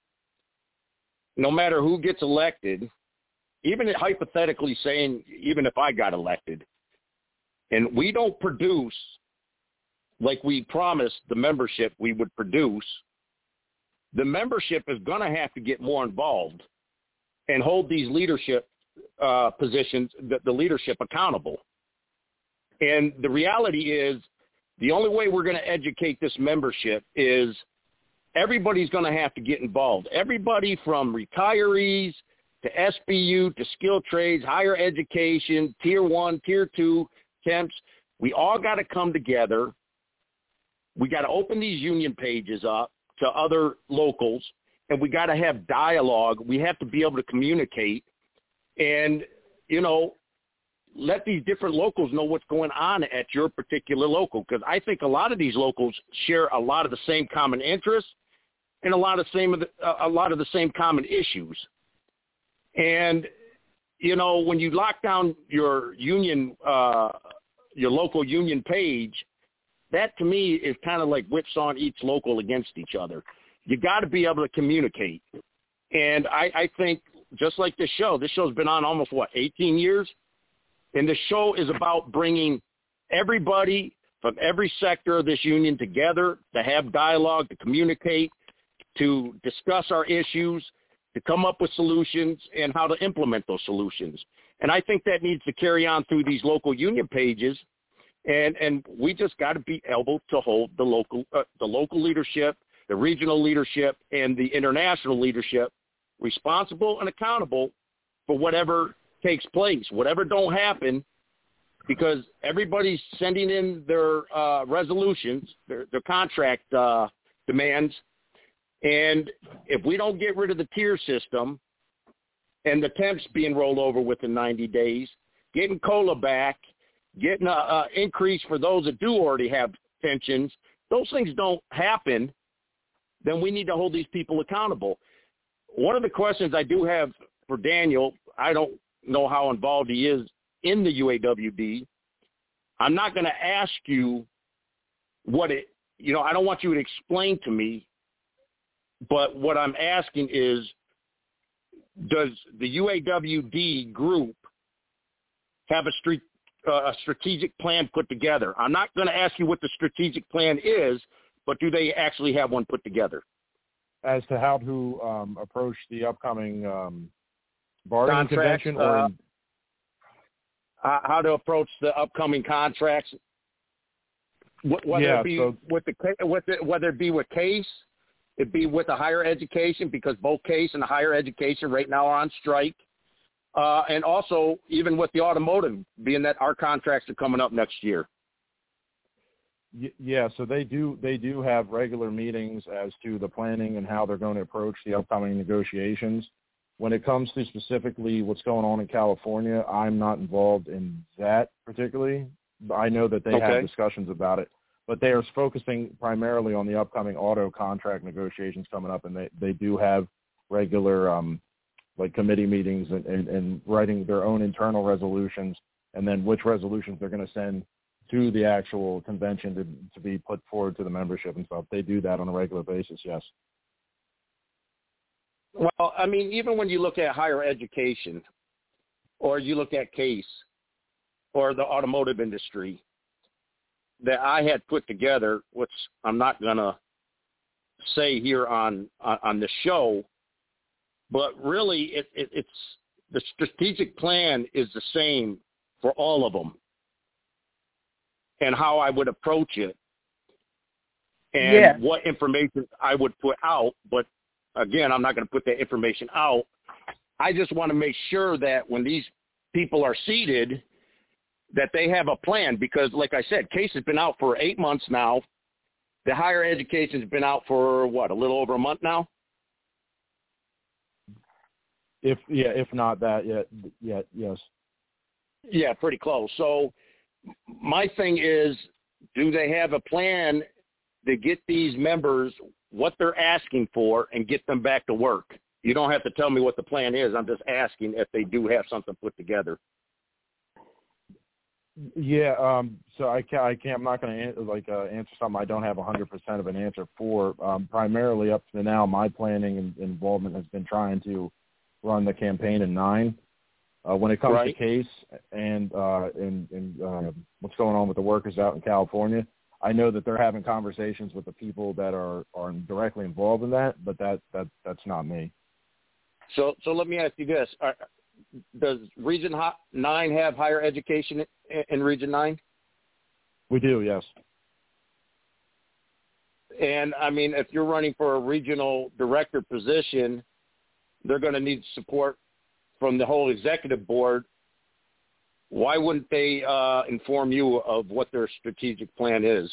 No matter who gets elected, even hypothetically saying, even if I got elected, and we don't produce like we promised the membership we would produce, the membership is going to have to get more involved and hold these leadership positions, the leadership accountable. And the reality is the only way we're going to educate this membership is everybody's going to have to get involved. Everybody from retirees to SBU to skilled trades, higher education, Tier 1, Tier 2, temps, we all got to come together. We got to open these union pages up to other locals, and we got to have dialogue. We have to be able to communicate and, let these different locals know what's going on at your particular local, because I think a lot of these locals share a lot of the same common interests and a lot of the same common issues. And, when you lock down your union, your local union page, that to me is kind of like whipsawing each local against each other. You got to be able to communicate. And I think just like this show's been on almost 18 years. And the show is about bringing everybody from every sector of this union together to have dialogue, to communicate, to discuss our issues, to come up with solutions and how to implement those solutions. And I think that needs to carry on through these local union pages. And we just got to be able to hold the local leadership, the regional leadership, and the international leadership responsible and accountable for whatever takes place, whatever don't happen, because everybody's sending in their resolutions, their contract demands. And if we don't get rid of the tier system and the temps being rolled over within 90 days, getting COLA back, getting an increase for those that do already have pensions, those things don't happen, then we need to hold these people accountable. One of the questions I do have for Daniel, I don't know how involved he is in the UAWD. I'm not going to ask you I don't want you to explain to me, but what I'm asking is, does the UAWD group have a strategic plan put together? I'm not going to ask you what the strategic plan is, but do they actually have one put together? As to how to approach the upcoming bargaining convention, or how to approach the upcoming contracts, whether it be with CASE, it be with the higher education, because both CASE and the higher education right now are on strike, and also even with the automotive, being that our contracts are coming up next year. Yeah, so they do have regular meetings as to the planning and how they're going to approach the upcoming negotiations. When it comes to specifically what's going on in California, I'm not involved in that particularly. I know that they have discussions about it, but they are focusing primarily on the upcoming auto contract negotiations coming up, and they do have regular committee meetings and writing their own internal resolutions, and then which resolutions they're going to send to the actual convention to be put forward to the membership and stuff. They do that on a regular basis, yes. Well, I mean, even when you look at higher education, or you look at CASE, or the automotive industry, that I had put together, which I'm not going to say here on the show, but really it's the strategic plan is the same for all of them, and how I would approach it, and what information I would put out. But again, I'm not going to put that information out. I just want to make sure that when these people are seated, that they have a plan, because like I said, CASE has been out for 8 months now. The higher education has been out for a little over a month now. If not that yet, yes. Yeah, pretty close. So my thing is, do they have a plan to get these members what they're asking for and get them back to work? You don't have to tell me what the plan is. I'm just asking if they do have something put together. Yeah, so I can't. I'm not going to answer something I don't have 100% of an answer for. Primarily up to now, my planning and involvement has been trying to run the campaign in 9. When it comes to Case and what's going on with the workers out in California, I know that they're having conversations with the people that are directly involved in that, but that's not me. So let me ask you this. Does Region 9 have higher education in Region 9? We do, yes. And, I mean, if you're running for a regional director position, they're going to need support from the whole executive board. Why wouldn't they inform you of what their strategic plan is?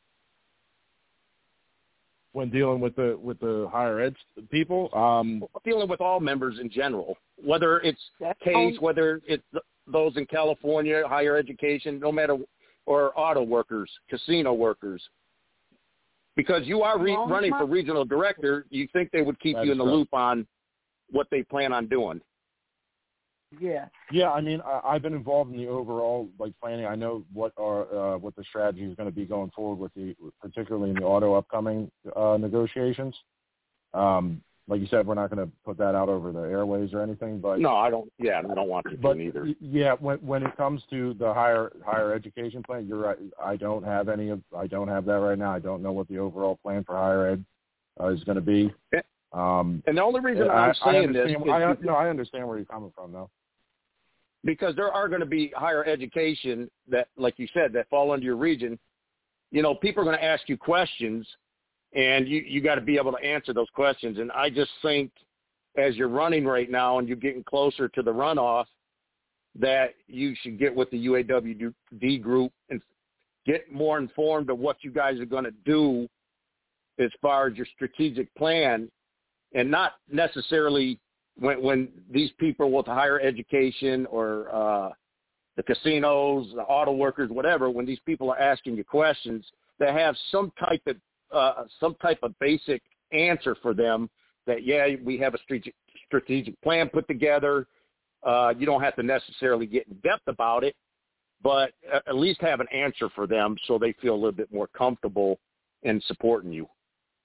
When dealing with the higher ed people? Dealing with all members in general, whether it's Case, whether it's those in California, higher education, no matter, or auto workers, casino workers. Because you are running for regional director, you think they would keep you in the loop on what they plan on doing. Yeah. Yeah, I mean, I've been involved in the overall planning. I know what the strategy is going to be going forward with particularly in the auto upcoming negotiations. Like you said, we're not going to put that out over the airways or anything. But no, I don't. Yeah, I don't want to either. Yeah, when it comes to the higher education plan, you're right. I don't have that right now. I don't know what the overall plan for higher ed is going to be. And the only reason I'm saying this, I understand where you're coming from, though. Because there are going to be higher education that, like you said, that fall under your region. You know, people are going to ask you questions, and you got to be able to answer those questions. And I just think as you're running right now and you're getting closer to the runoff, that you should get with the UAWD group and get more informed of what you guys are going to do as far as your strategic plan, and not necessarily when these people with higher education or the casinos, the auto workers, whatever, when these people are asking you questions, that have some type of basic answer for them that, yeah, we have a strategic plan put together. You don't have to necessarily get in depth about it, but at least have an answer for them so they feel a little bit more comfortable in supporting you.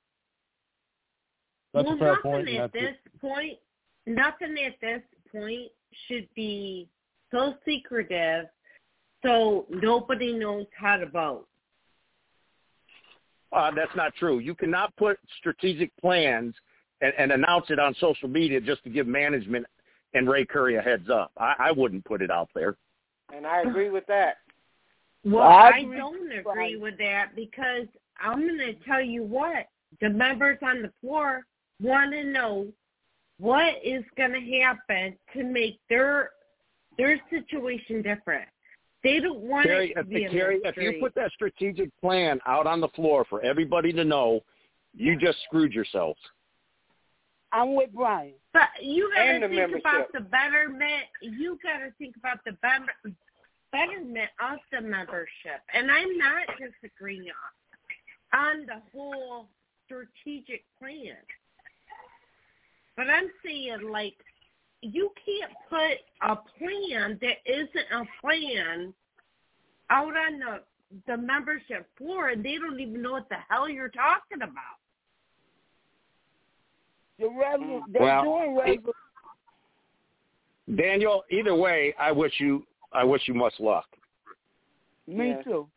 That's a fair point. Nothing at this point should be so secretive so nobody knows how to vote. That's not true. You cannot put strategic plans and announce it on social media just to give management and Ray Curry a heads up. I wouldn't put it out there. And I agree with that. Well, I don't agree with that because I'm going to tell you what. The members on the floor want to know what is going to happen to make their situation different. They don't want it to be a mystery. If you put that strategic plan out on the floor for everybody to know, you just screwed yourselves. I'm with Brian. But you got to think about the betterment. You got to think about the betterment of the membership. And I'm not disagreeing on the whole strategic plan. But I'm saying, you can't put a plan that isn't a plan out on the membership floor, and they don't even know what the hell you're talking about. Daniel, either way, I wish you much luck. Me too.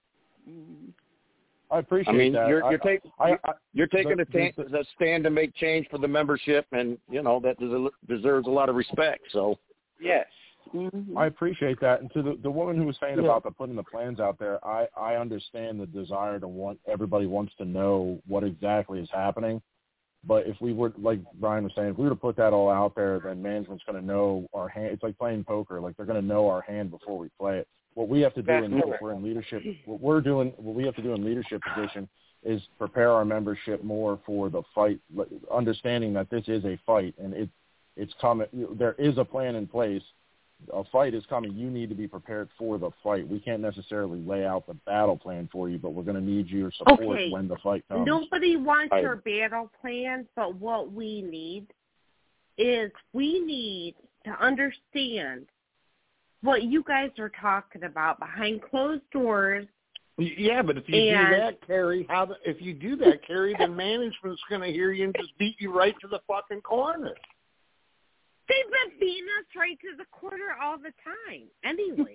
I appreciate that. You're taking a stand to make change for the membership, and that deserves a lot of respect. So yes, I appreciate that. And to the woman who was saying about putting the plans out there, I understand the desire to everybody wants to know what exactly is happening. But if we were, like Brian was saying, if we were to put that all out there, then management's going to know our hand. It's like playing poker; they're going to know our hand before we play it. What we have to do if we're in leadership, what we have to do in leadership position is prepare our membership more for the fight, understanding that this is a fight and it's coming. There is a plan in place. A fight is coming. You need to be prepared for the fight. We can't necessarily lay out the battle plan for you, but we're going to need your support when the fight comes. Nobody wants your battle plan, but what we need is to understand what you guys are talking about behind closed doors. Yeah, but if you do that, Carrie, then management's going to hear you and just beat you right to the fucking corner. They've been beating us right to the corner all the time. Anyway.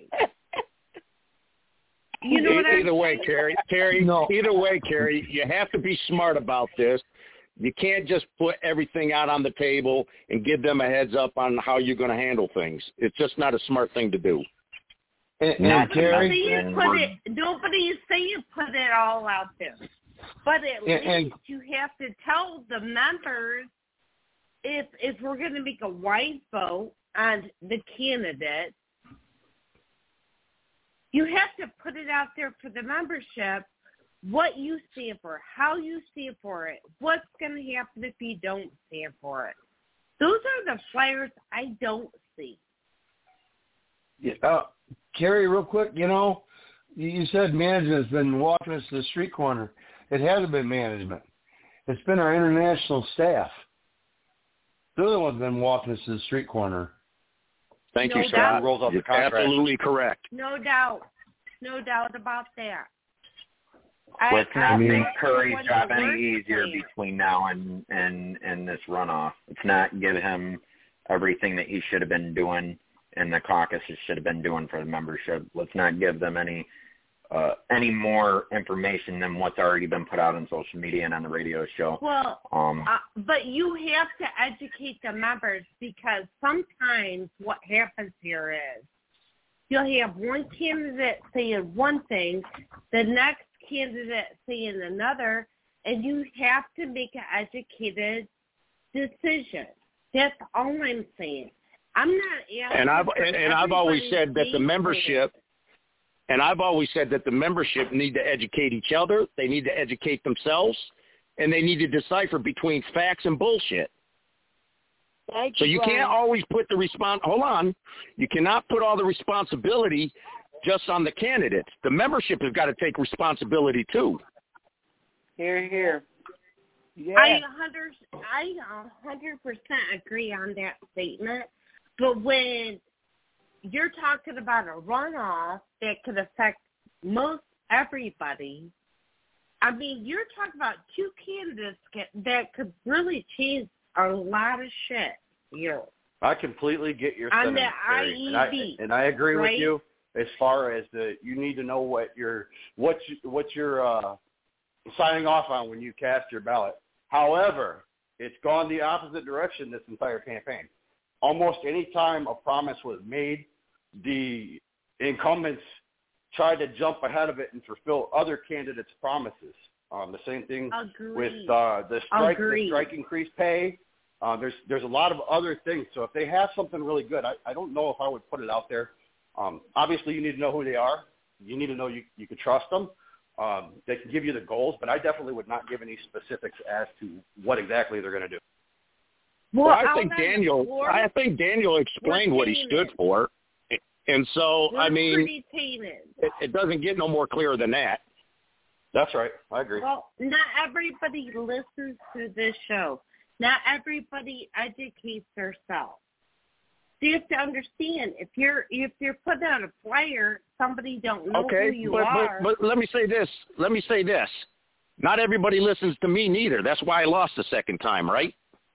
You know either way, Carrie. Either way, Carrie, you have to be smart about this. You can't just put everything out on the table and give them a heads up on how you're going to handle things. It's just not a smart thing to do. Carrie, nobody's saying put it all out there. But at least you have to tell the members if we're going to make a wide vote on the candidate, you have to put it out there for the membership, what you stand for, how you stand for it, what's going to happen if you don't stand for it. Those are the flyers I don't see. Yeah, Carrie, real quick, you said management's been walking us to the street corner. It hasn't been management. It's been our international staff. They're the ones been walking us to the street corner. Thank you, sir. Rolls off the contract. Absolutely correct. No doubt about that. Let's not make Curry's job any easier between now and this runoff. Let's not give him everything that he should have been doing and the caucuses should have been doing for the membership. Let's not give them any more information than what's already been put out on social media and on the radio show. Well, but you have to educate the members, because sometimes what happens here is you'll have one candidate saying one thing, the next candidate saying another, and you have to make an educated decision. That's all I'm saying. I'm not asking. And I've always said that the membership. And I've always said that the membership need to educate each other, they need to educate themselves, and they need to decipher between facts and bullshit. So you can't always put you cannot put all the responsibility just on the candidates. The membership has got to take responsibility too. Here. Yeah. I 100% agree on that statement, but when you're talking about a runoff that could affect most everybody, I mean, you're talking about two candidates that could really change a lot of shit here. I completely get your on sentiment, the IEB, and I agree right? with you as far as you need to know what you're signing off on when you cast your ballot. However, it's gone the opposite direction this entire campaign. Almost any time a promise was made, the incumbents tried to jump ahead of it and fulfill other candidates' promises. The same thing with the strike increased pay. There's a lot of other things. So if they have something really good, I don't know if I would put it out there. Obviously, you need to know who they are. You need to know you can trust them. They can give you the goals, but I definitely would not give any specifics as to what exactly they're going to do. Well, I think Daniel explained what he stood for. And so, I mean, it doesn't get no more clear than that. That's right. I agree. Well, not everybody listens to this show. Not everybody educates themselves. So you have to understand, if you're putting out a flyer, somebody don't know who you are. But let me say this. Not everybody listens to me neither. That's why I lost the second time, right?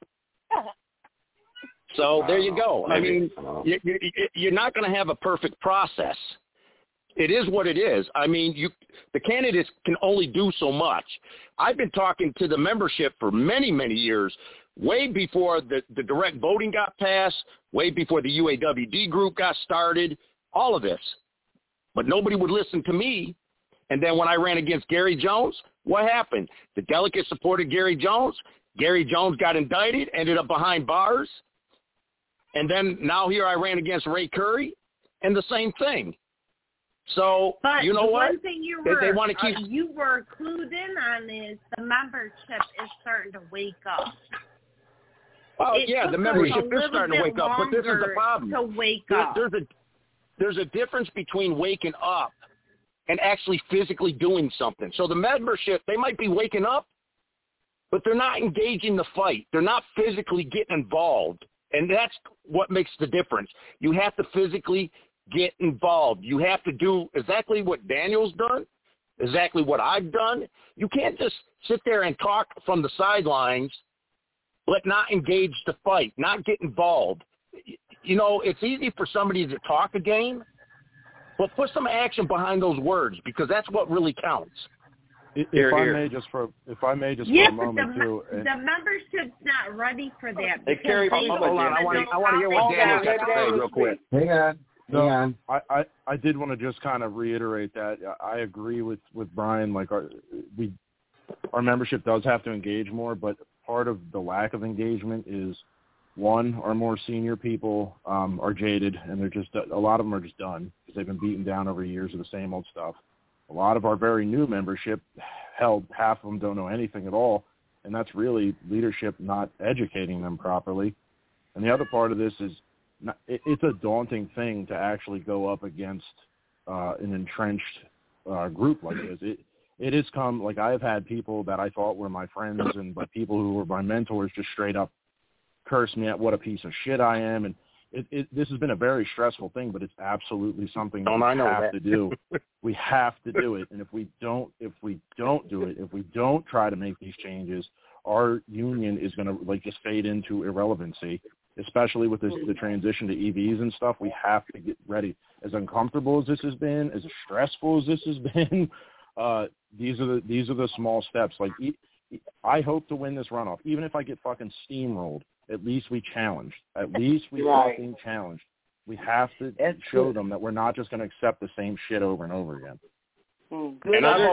So there you go. I mean, you're not going to have a perfect process. It is what it is. I mean, the candidates can only do so much. I've been talking to the membership for many, many years, way before the direct voting got passed, way before the UAWD group got started, all of this. But nobody would listen to me. And then when I ran against Gary Jones, what happened? The delegates supported Gary Jones. Gary Jones got indicted, ended up behind bars. And then now here I ran against Ray Curry, and the same thing. So, but you know what? One thing you were clued in on is the membership is starting to wake up. Oh, yeah, the membership is starting to wake up, but this is the problem. To wake up. There's a difference between waking up and actually physically doing something. So the membership, they might be waking up, but they're not engaging the fight. They're not physically getting involved. And that's what makes the difference. You have to physically get involved. You have to do exactly what Daniel's done, exactly what I've done. You can't just sit there and talk from the sidelines, but not engage the fight, not get involved. You know, it's easy for somebody to talk a game, but put some action behind those words, because that's what really counts. If I may just for a moment too. The membership's not ready for that. Hey, Kerry, hold on. I want to hear what Daniel's got to say real quick. Hang on. No, I did want to just kind of reiterate that I agree with Brian. Like our membership does have to engage more, but part of the lack of engagement is, one, our more senior people are jaded, and they're just a lot of them are just done because they've been beaten down over years of the same old stuff. A lot of our very new membership, hell, half of them don't know anything at all, and that's really leadership not educating them properly. And the other part of this is it's a daunting thing to actually go up against an entrenched group like this. It has come, like, I've had people that I thought were my friends and but people who were my mentors just straight up curse me at what a piece of shit I am. And this has been a very stressful thing, but it's absolutely something that we have to do. We have to do it. And if we don't do it, if we don't try to make these changes, our union is going to just fade into irrelevancy, especially with the transition to EVs and stuff. We have to get ready. As uncomfortable as this has been, as stressful as this has been, these are the small steps. Like, I hope to win this runoff. Even if I get fucking steamrolled, at least we challenged. At least we fucking challenged. We have to show them that we're not just going to accept the same shit over and over again. And I've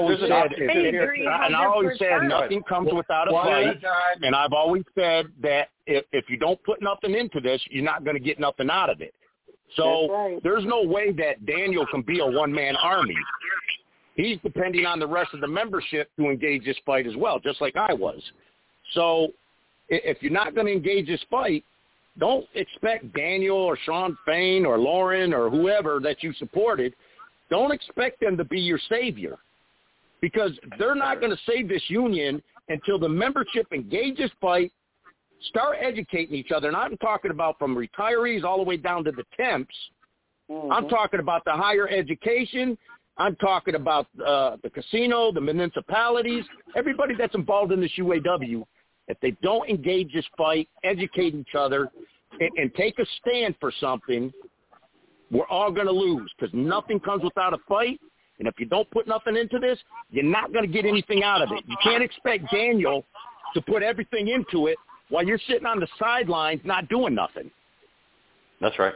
always said nothing comes without a fight. And I've always said that if you don't put nothing into this, you're not going to get nothing out of it. So there's no way that Daniel can be a one-man army. He's depending on the rest of the membership to engage this fight as well, just like I was. So if you're not going to engage this fight, don't expect Daniel or Sean Fain or Lauren or whoever that you supported, don't expect them to be your savior, because they're not going to save this union until the membership engages fight, start educating each other. And I'm talking about from retirees all the way down to the temps. I'm talking about the higher education. I'm talking about the casino, the municipalities, everybody that's involved in this UAW. If they don't engage this fight, educate each other, and take a stand for something, we're all going to lose, because nothing comes without a fight. And if you don't put nothing into this, you're not going to get anything out of it. You can't expect Daniel to put everything into it while you're sitting on the sidelines not doing nothing. That's right.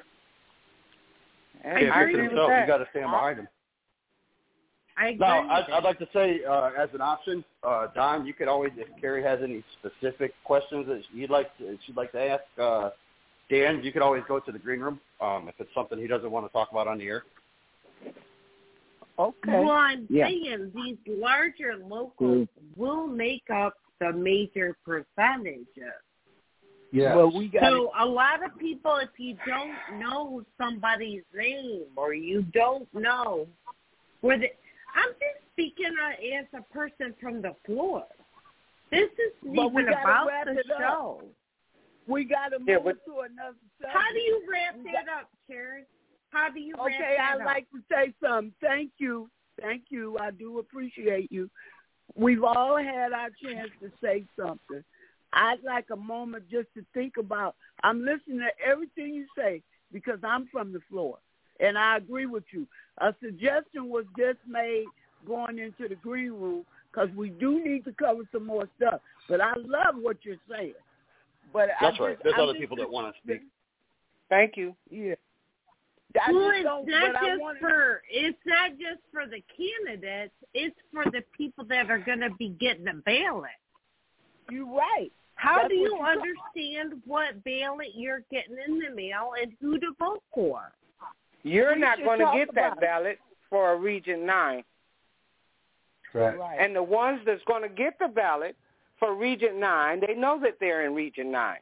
I agree with that. You got to stand behind him. Now, I'd like to say, as an option, Don, you could always, if Kerry has any specific questions that she'd like to ask Dan, you could always go to the green room if it's something he doesn't want to talk about on the air. Okay. Well, I'm saying these larger locals will make up the major percentages. Yeah. Well, so a lot of people, if you don't know somebody's name or you don't know where I'm just speaking as a person from the floor. This is even about the show. We got to move to another subject. How do you wrap that up, Sharon? How do you wrap that up? Okay, I'd like to say something. Thank you. I do appreciate you. We've all had our chance to say something. I'd like a moment just to think about. I'm listening to everything you say because I'm from the floor, and I agree with you. A suggestion was just made going into the green room because we do need to cover some more stuff. But I love what you're saying. But that's right. There's other people that want to speak. Thank you. Yeah. Well, it's not just for the candidates. It's for the people that are going to be getting the ballot. You're right. How do you understand what ballot you're getting in the mail and who to vote for? You're not going to get that ballot for Region 9. Right. And the ones that's going to get the ballot for Region 9, they know that they're in Region 9.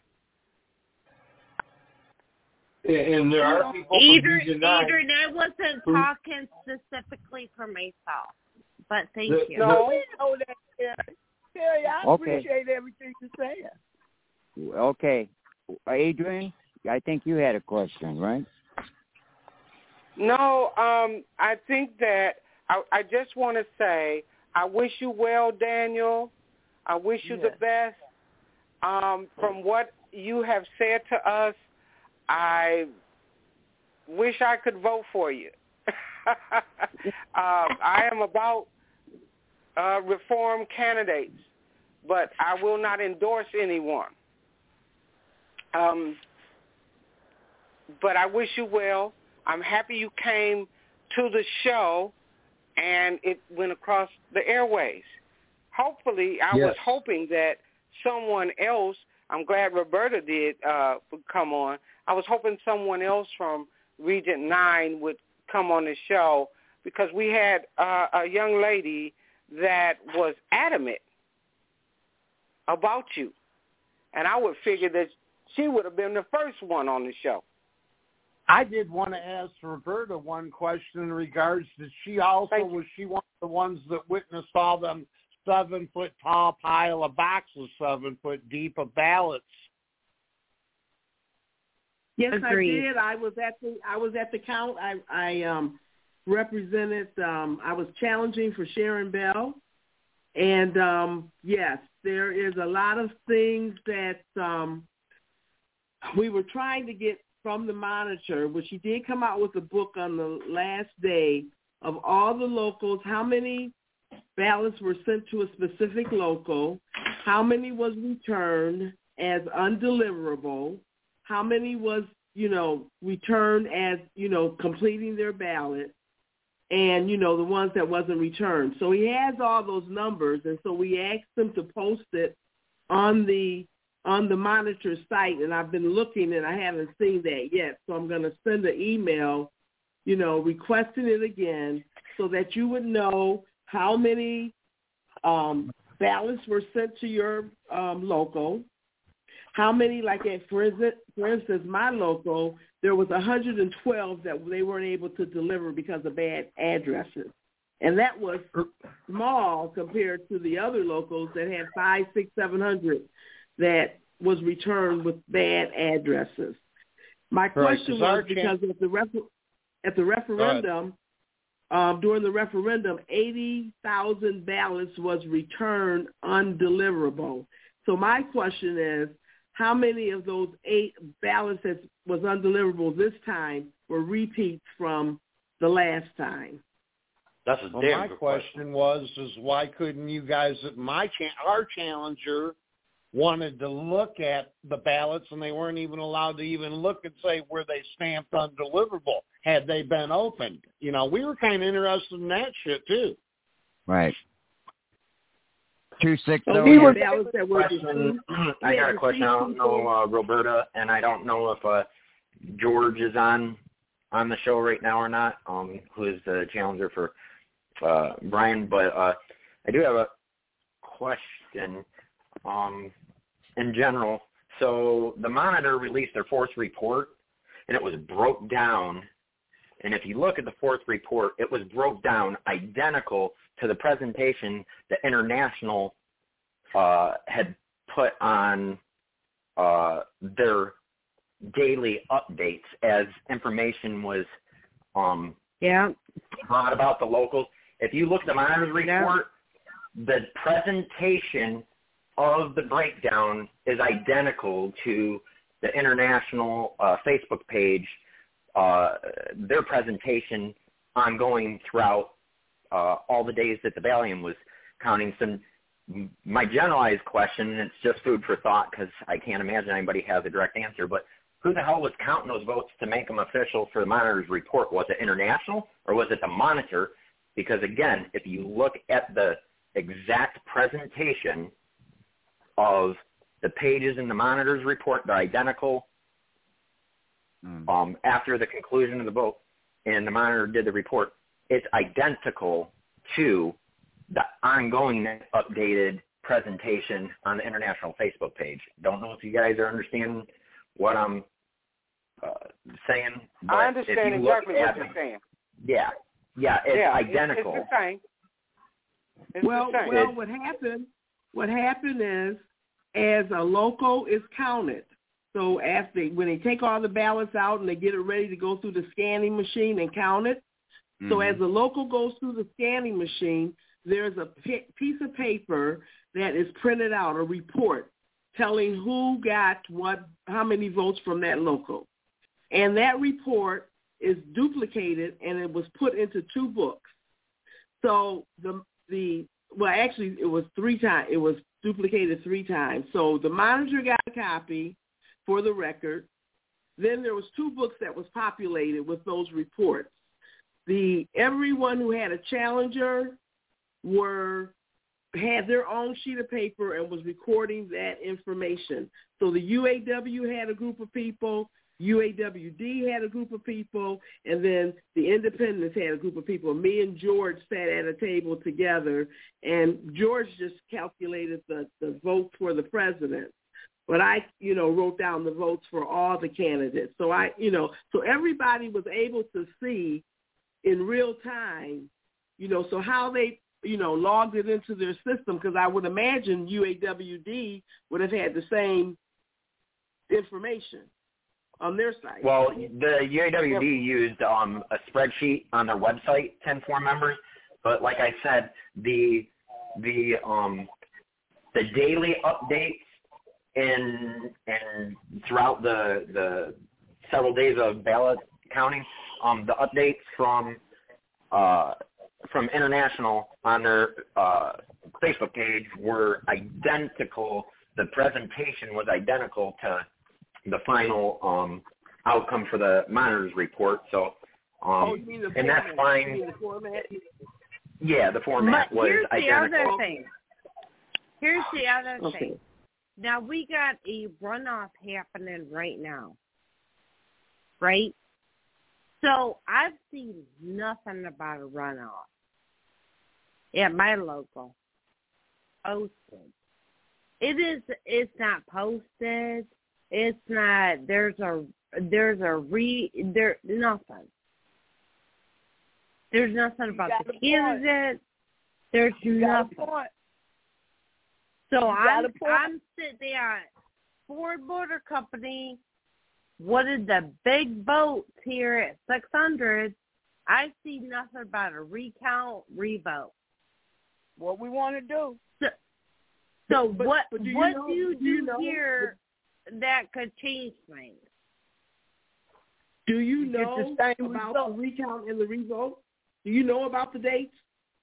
And there are people from Region 9. Adrian, I wasn't talking specifically for myself, but thank you. No, we know that, Terry. I appreciate everything you're saying. Okay. Adrian, I think you had a question, right? No, I think that I just want to say I wish you well, Daniel. I wish you the best. From what you have said to us, I wish I could vote for you. I am about reform candidates, but I will not endorse anyone. But I wish you well. I'm happy you came to the show and it went across the airways. Hopefully, I was hoping that someone else, I'm glad Roberta did come on. I was hoping someone else from Region 9 would come on the show because we had a young lady that was adamant about you. And I would figure that she would have been the first one on the show. I did want to ask Roberta one question in regards to was she one of the ones that witnessed all them 7-foot tall pile of boxes, 7 foot deep of ballots? Yes, agreed. I did. I was at the count. I represented. I was challenging for Sharon Bell, and yes, there is a lot of things that we were trying to get from the Monitor, but she did come out with a book on the last day of all the locals, how many ballots were sent to a specific local, how many was returned as undeliverable, how many was, returned as, completing their ballot, and, the ones that wasn't returned. So he has all those numbers, and so we asked him to post it on the Monitor site, and I've been looking, and I haven't seen that yet. So I'm going to send an email, requesting it again so that you would know how many ballots were sent to your local, how many, for instance, my local, there was 112 that they weren't able to deliver because of bad addresses. And that was small compared to the other locals that had 500, 600, 700 that was returned with bad addresses. My question was because at the referendum, during the referendum, 80,000 ballots was returned undeliverable. So my question is, how many of those 8 ballots that was undeliverable this time were repeats from the last time? That's a damn good question. Was why couldn't you guys, our challenger wanted to look at the ballots and they weren't even allowed to even look and say were they stamped undeliverable had they been opened. We were kind of interested in that shit too. Right. 260. I got a question. I don't know Roberta, and I don't know if George is on the show right now or not, who is the challenger for Brian, but I do have a question in general. So the Monitor released their 4th report, and it was broke down. And if you look at the 4th report, it was broke down identical to the presentation the International had put on their daily updates as information was brought about the locals. If you look at the Monitor's report, the presentation of the breakdown is identical to the International Facebook page, their presentation ongoing throughout all the days that the Valium was counting. So my generalized question, and it's just food for thought because I can't imagine anybody has a direct answer, but who the hell was counting those votes to make them official for the Monitor's report? Was it International or was it the Monitor? Because, again, if you look at the exact presentation of the pages in the Monitor's report, they're identical after the conclusion of the vote, and the Monitor did the report. It's identical to the ongoing updated presentation on the International Facebook page. Don't know if you guys are understanding what I'm saying. But I understand exactly what you're saying. Yeah, it's identical. It's the same. What happened is, as a local is counted, So when they take all the ballots out and they get it ready to go through the scanning machine and count it, so as the local goes through the scanning machine, there's a piece of paper that is printed out, a report telling who got how many votes from that local. And that report is duplicated, and it was put into 2 books. So actually it was 3 times. It was duplicated 3 times. So the monitor got a copy for the record. Then there was 2 books that was populated with those reports. Everyone who had a challenger had their own sheet of paper and was recording that information. So the UAW had a group of people, UAWD had a group of people, and then the independents had a group of people. Me and George sat at a table together, and George just calculated the votes for the president. But I, wrote down the votes for all the candidates. So so everybody was able to see in real time, so how they, logged it into their system, because I would imagine UAWD would have had the same information on their site. Well, the UAWD used a spreadsheet on their website to inform members, but like I said, the daily updates and throughout the several days of ballot counting, the updates from International on their Facebook page were identical. The presentation was identical to the final outcome for the monitor's report. So, and that's fine. You mean the format? Yeah, the format was identical. Here's the other thing. Now, we got a runoff happening right now, right? So I've seen nothing about a runoff at my local posted. It's not posted. It's not. There's nothing. There's nothing about the candidate. There's nothing. So I'm sitting there at Ford Motor Company. What is the big votes here at 600? I see nothing about a recount, revote. What we want to do. So what do you do here that could change things? Do you know about the recount and the revote? Do you know about the dates?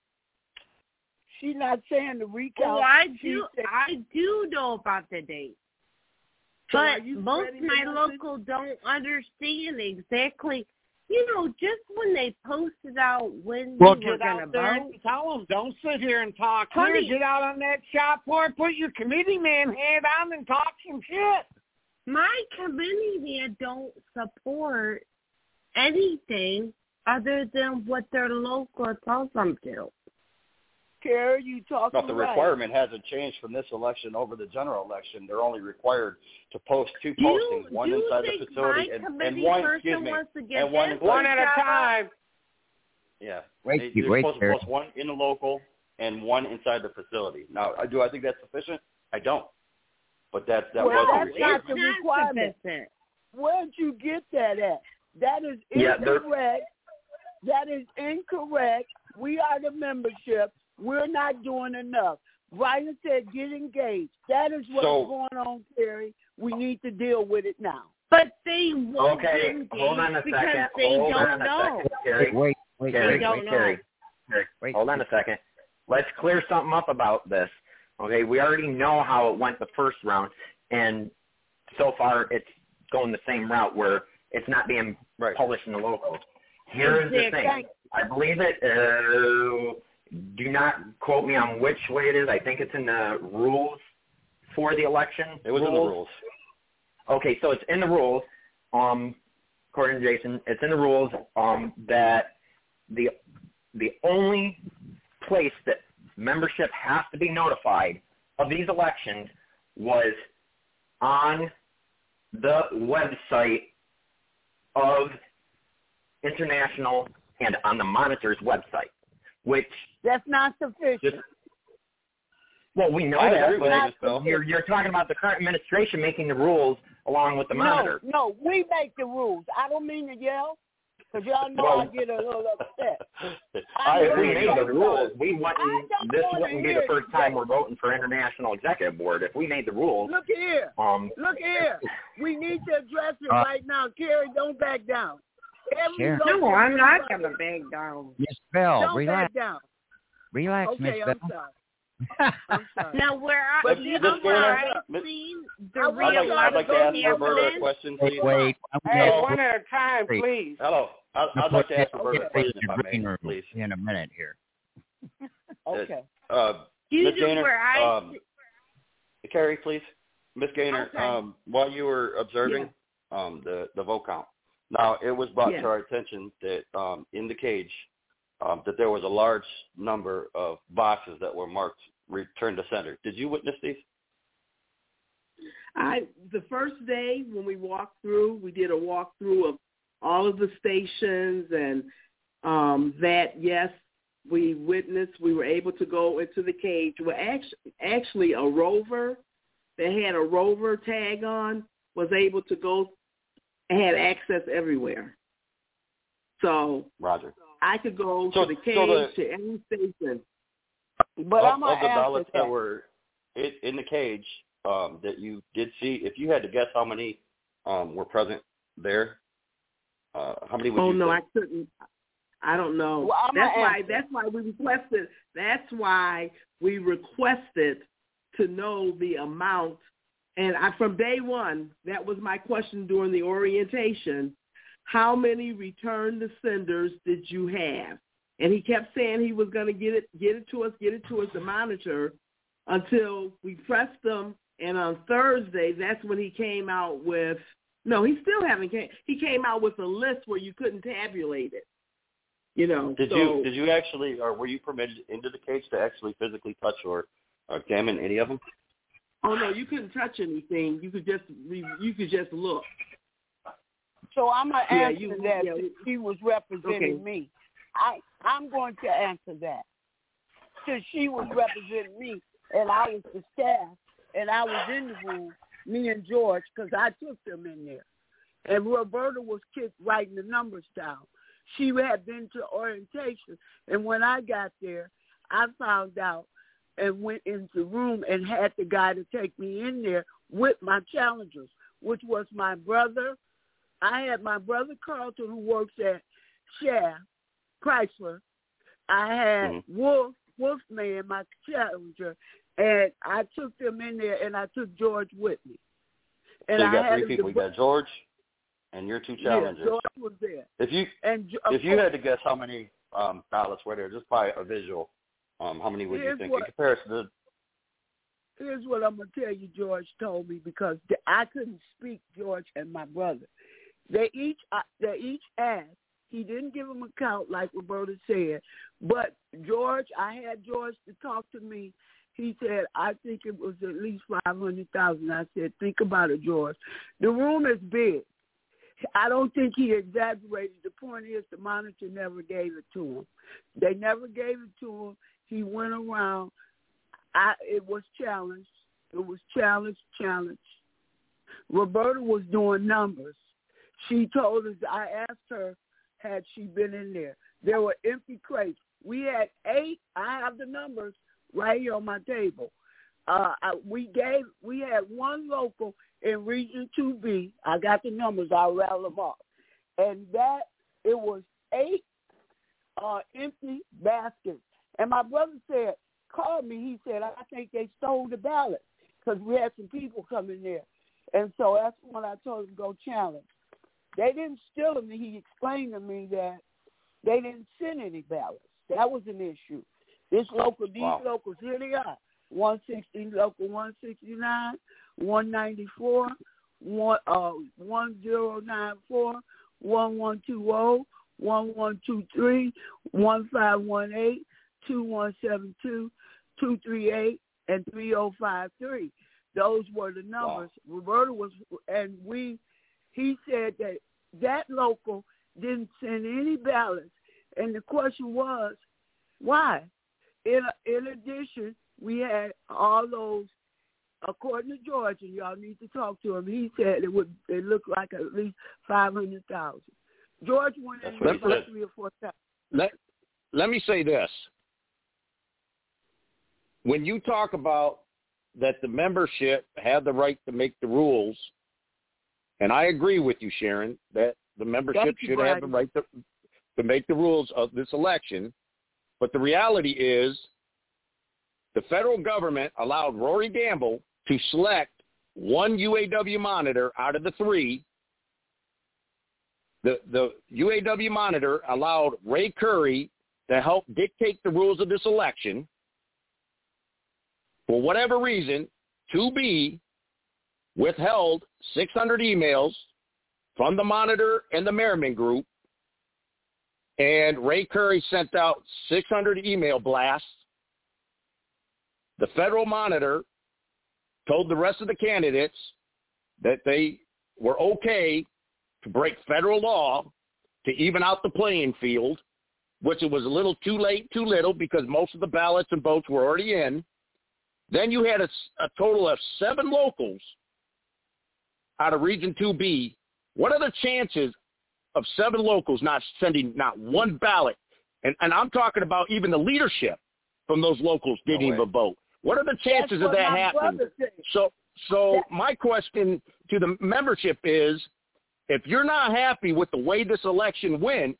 She's not saying the recount. Oh, I do know about the dates. But most of my local don't understand exactly, just when they posted out when they were going to vote. Tell them, don't sit here and talk. Honey, get out on that shop floor, put your committee man hat on and talk some shit. My committee man don't support anything other than what their local tells them to. Terry, you talking about? The requirement hasn't changed from this election over the general election. They're only required to post 2 postings, one inside the facility and one, and one at a time. Yeah. You're supposed to post 1 in the local and 1 inside the facility. Now, do I think that's sufficient? I don't. But that's not the requirement. Where'd you get that at? That is incorrect. That is incorrect. We are the membership. We're not doing enough. Ryan said get engaged. That is what's going on, Terry. We need to deal with it now. But they won't engage hold on a because second. they don't know. Terry, They don't know. Terry, hold on a second. Let's clear something up about this. Okay, we already know how it went the first round, and so far it's going the same route where it's not being published in the local. Here's the thing. I believe it. Do not quote me on which way it is. I think it's in the rules for the election. It was in the rules. Okay, so it's in the rules. According to Jason, it's in the rules that the only place that membership has to be notified of these elections was on the website of International and on the Monitor's website, which... That's not sufficient. Well, we know that, but you're talking about the current administration making the rules along with the monitor. No, we make the rules. I don't mean to yell, because y'all know I get a little upset. If we made the rules, this wouldn't be the first time we're voting for International Executive Board. If we made the rules. Look here. We need to address it right now. Carrie, don't back down. No, I'm not going to back down. Miss Bell, don't relax. Back down. Relax, Miss Bell. I'm sorry. Now, I've seen the I'd like to ask Roberta a question, please. Wait. Hey, one at a time, please. Hello. I'd like to ask Roberta a question, if I may, please. In a minute here. Okay. Ms. Gaynor, Carrie, please. Ms. Gaynor, while you were observing the vote count, now it was brought to our attention that in the cage that there was a large number of boxes that were marked return to sender. Did you witness these? The first day when we walked through, we did a walkthrough of all of the stations, and we witnessed. We were able to go into the cage. Well, actually, a rover that had a rover tag on was able to go and had access everywhere. So Roger. I could go to the cage, to any station. But I'm of the ask ballots that were in the cage that you did see, if you had to guess how many were present there, how many would you say? I couldn't. I don't know. Well, that's why we requested. That's why we requested to know the amount. And from day one, that was my question during the orientation. How many return to senders did you have? And he kept saying he was going to get it to us, the monitor, until we pressed them. And on Thursday, that's when he came out with. No, he still haven't came. He came out with a list where you couldn't tabulate it. Did you actually, or were you permitted into the cage to actually physically touch or examine any of them? Oh no, you couldn't touch anything. You could just look. So I'm gonna answer that. She was representing me. I'm going to answer that. Since she was representing me, and I was the staff, and I was in the room, me and George, because I took them in there, and Roberta was writing the numbers down. She had been to orientation, and when I got there, I found out and went into the room and had the guy to take me in there with my challengers, which was my brother. I had my brother Carlton, who works at Shaft Chrysler. I had Wolfman, my challenger, and I took them in there, and I took George with me. And so you got three people. You got George and your two challengers. Yeah, George was there. If you had to guess how many ballots were there, just by a visual, how many would you think in comparison to? Here's what I'm going to tell you George told me, because I couldn't speak, George and my brother. They each asked. He didn't give them a count like Roberta said, but I had George to talk to me. He said, I think it was at least 500,000. I said, think about it, George. The room is big. I don't think he exaggerated. The point is the monitor never gave it to him. They never gave it to him. He went around. It was challenged. It was challenged. Roberta was doing numbers. She told us, I asked her, had she been in there. There were empty crates. We had 8. I have the numbers right here on my table. We had one local in Region 2B. I got the numbers. I'll rattle them off. And it was 8 empty baskets. And my brother called me. He said, I think they stole the ballot, because we had some people coming there. And so that's when I told him go challenge. They didn't steal them. He explained to me that they didn't send any ballots. That was an issue. These locals, here they are. 160, local 169, 194, 1094, 1120, 1123, 1518, 2172, 238, and 3053. Those were the numbers. Wow. Roberta was, and he said that local didn't send any ballots. And the question was, why? In addition, we had all those according to George, and y'all need to talk to him, he said it looked like at least 500,000. George went in about 3 or 4 times. Let me say this. When you talk about that the membership had the right to make the rules, and I agree with you, Sharon, that the membership should have the right to make the rules of this election, but the reality is the federal government allowed Rory Gamble to select one UAW monitor out of the 3. The UAW monitor allowed Ray Curry to help dictate the rules of this election. For whatever reason, 2B withheld 600 emails from the Monitor and the Merriman Group, and Ray Curry sent out 600 email blasts. The Federal Monitor told the rest of the candidates that they were okay to break federal law to even out the playing field, which it was a little too late, too little, because most of the ballots and votes were already in. Then you had a total of 7 locals out of Region 2B. What are the chances of 7 locals not sending not one ballot? And I'm talking about even the leadership from those locals didn't even vote. What are the chances of that happening? So my question to the membership is, if you're not happy with the way this election went,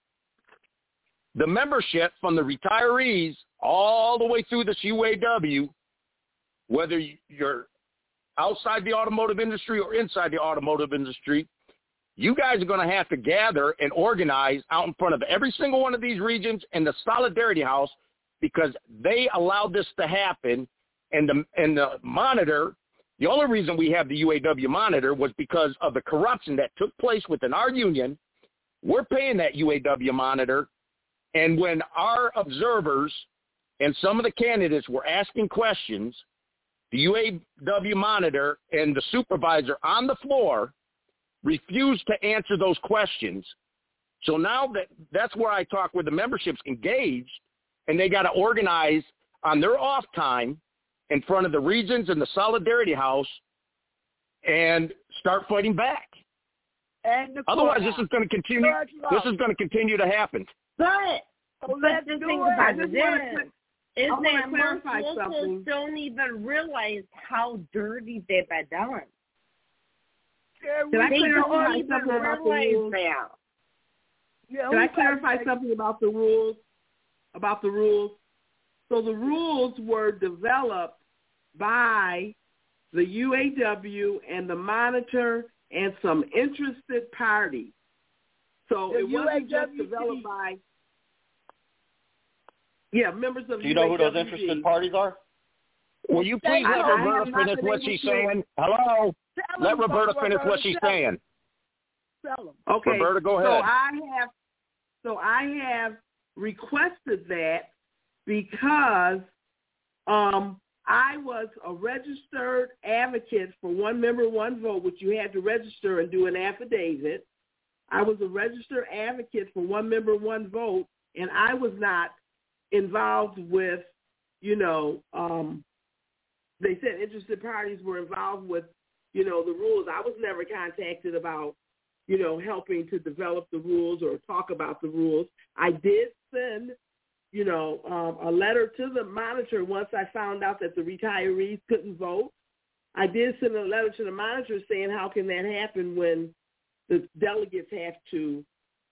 the membership from the retirees all the way through this UAW, whether you're outside the automotive industry or inside the automotive industry, you guys are going to have to gather and organize out in front of every single one of these regions in the Solidarity House, because they allowed this to happen. And the Monitor, the only reason we have the UAW Monitor was because of the corruption that took place within our union. We're paying that UAW Monitor. And when our observers and some of the candidates were asking questions, the UAW Monitor and the supervisor on the floor refused to answer those questions. So now that's where I talk where the membership's engaged, and they got to organize on their off time in front of the regions and the Solidarity House and start fighting back. Otherwise, this is going to continue. This is going to continue to happen. But the thing about this is that most locals don't even realize how dirty they've been done. Can I clarify something about the rules? Can I clarify something about the rules? So the rules were developed by the UAW and the Monitor and some interested parties. So it wasn't just developed by members of the UAW. Do you know who those interested parties are? Will you please let Roberta finish what she's saying? Hello? Let Roberta finish what she's saying. Okay. Roberta, go ahead. So I have requested that because I was a registered advocate for one member, one vote, which you had to register and do an affidavit. I was a registered advocate for one member, one vote, and I was not involved with, they said interested parties were involved with, the rules. I was never contacted about, helping to develop the rules or talk about the rules. I did send, a letter to the Monitor once I found out that the retirees couldn't vote. I did send a letter to the Monitor saying, how can that happen when the delegates have to,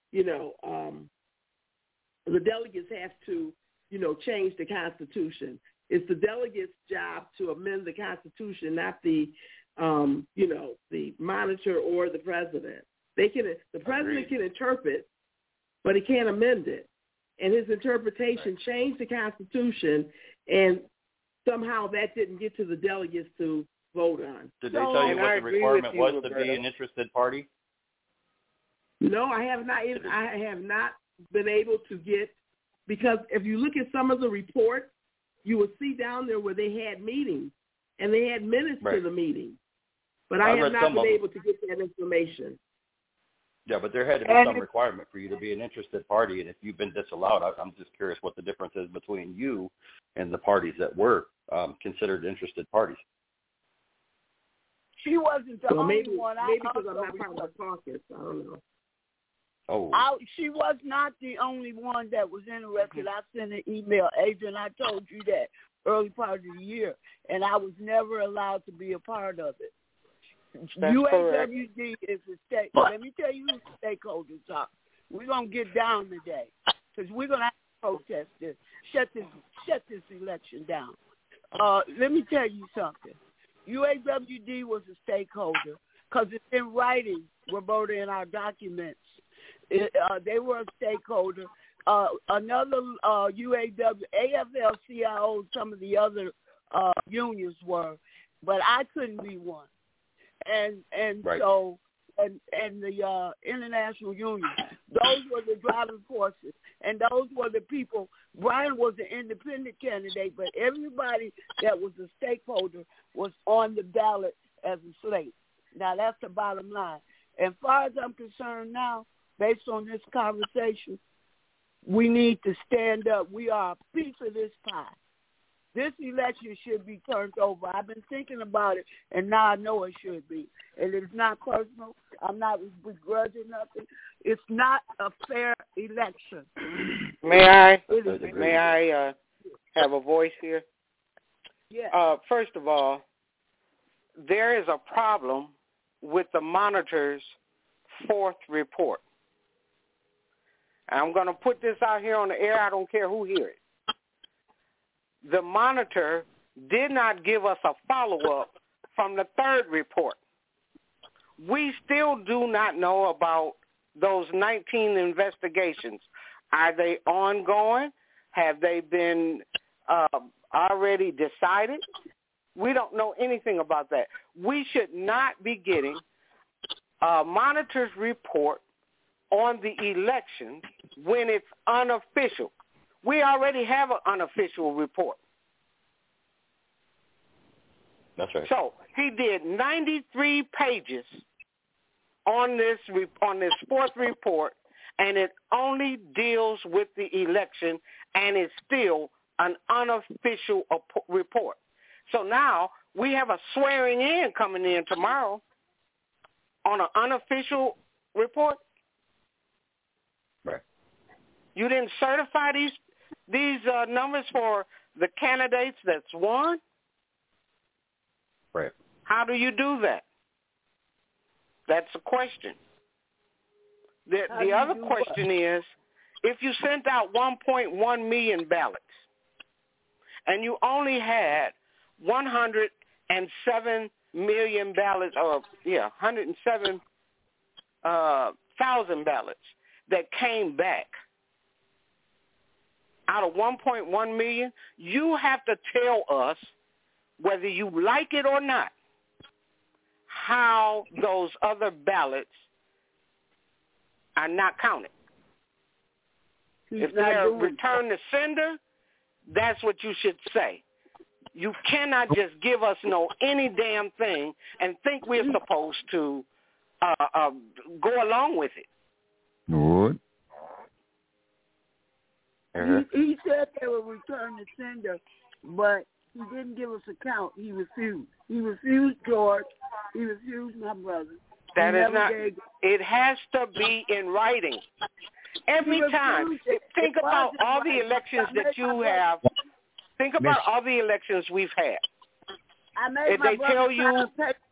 change the Constitution. It's the delegates' job to amend the Constitution, not the, the Monitor or the president. The president can interpret, but he can't amend it. And his interpretation changed the Constitution, and somehow that didn't get to the delegates to vote on. Did they tell you what the requirement was to be an interested party? No, I have not. I have not been able to get, because if you look at some of the reports, you will see down there where they had meetings and they had minutes to the meeting. But I have not been able to get that information. Yeah, but there had to be some requirement for you to be an interested party, and if you've been disallowed, I'm just curious what the difference is between you and the parties that were considered interested parties. She wasn't the only one. Maybe because I'm not part of the caucus. I don't know. Oh. She was not the only one that was interested. I sent an email, Adrian. I told you that early part of the year, and I was never allowed to be a part of it. That's UAWD correct. is a state. Let me tell you who the stakeholders are. We're gonna get down today because we're gonna have to protest this. Shut this election down. Let me tell you something. UAWD was a stakeholder because it's in writing, Roberta, in our documents. They were a stakeholder. Another UAW, AFL-CIO, some of the other unions were, but I couldn't be one. And right. So the International Union, those were the driving forces, and those were the people. Brian was an independent candidate, but everybody that was a stakeholder was on the ballot as a slate. Now, that's the bottom line. As far as I'm concerned now, based on this conversation, we need to stand up. We are a piece of this pie. This election should be turned over. I've been thinking about it, and now I know it should be. And it's not personal. I'm not begrudging nothing. It's not a fair election. May I have a voice here? Yeah. First of all, there is a problem with the Monitor's fourth report. I'm going to put this out here on the air. I don't care who hears it. The Monitor did not give us a follow-up from the third report. We still do not know about those 19 investigations. Are they ongoing? Have they been already decided? We don't know anything about that. We should not be getting a Monitor's report on the election when it's unofficial. We already have an unofficial report. That's right. So he did 93 pages on this fourth report, and it only deals with the election, and it's still an unofficial report. So now we have a swearing in coming in tomorrow on an unofficial report. Right. You didn't certify these numbers for the candidates that's won? Right. How do you do that? That's a question. The other question is, if you sent out 1.1 million ballots and you only had 107 million ballots, 107,000 ballots that came back, out of 1.1 million, you have to tell us, whether you like it or not, how those other ballots are not counted. If they're return to sender, that's what you should say. You cannot just give us any damn thing and think we're supposed to go along with it. What? He said they would return the sender, but he didn't give us a count. He refused. He refused George. He refused my brother. That is not. It has to be in writing. Every time. Think about all the elections that you have. Think about all the elections we've had. If they tell you,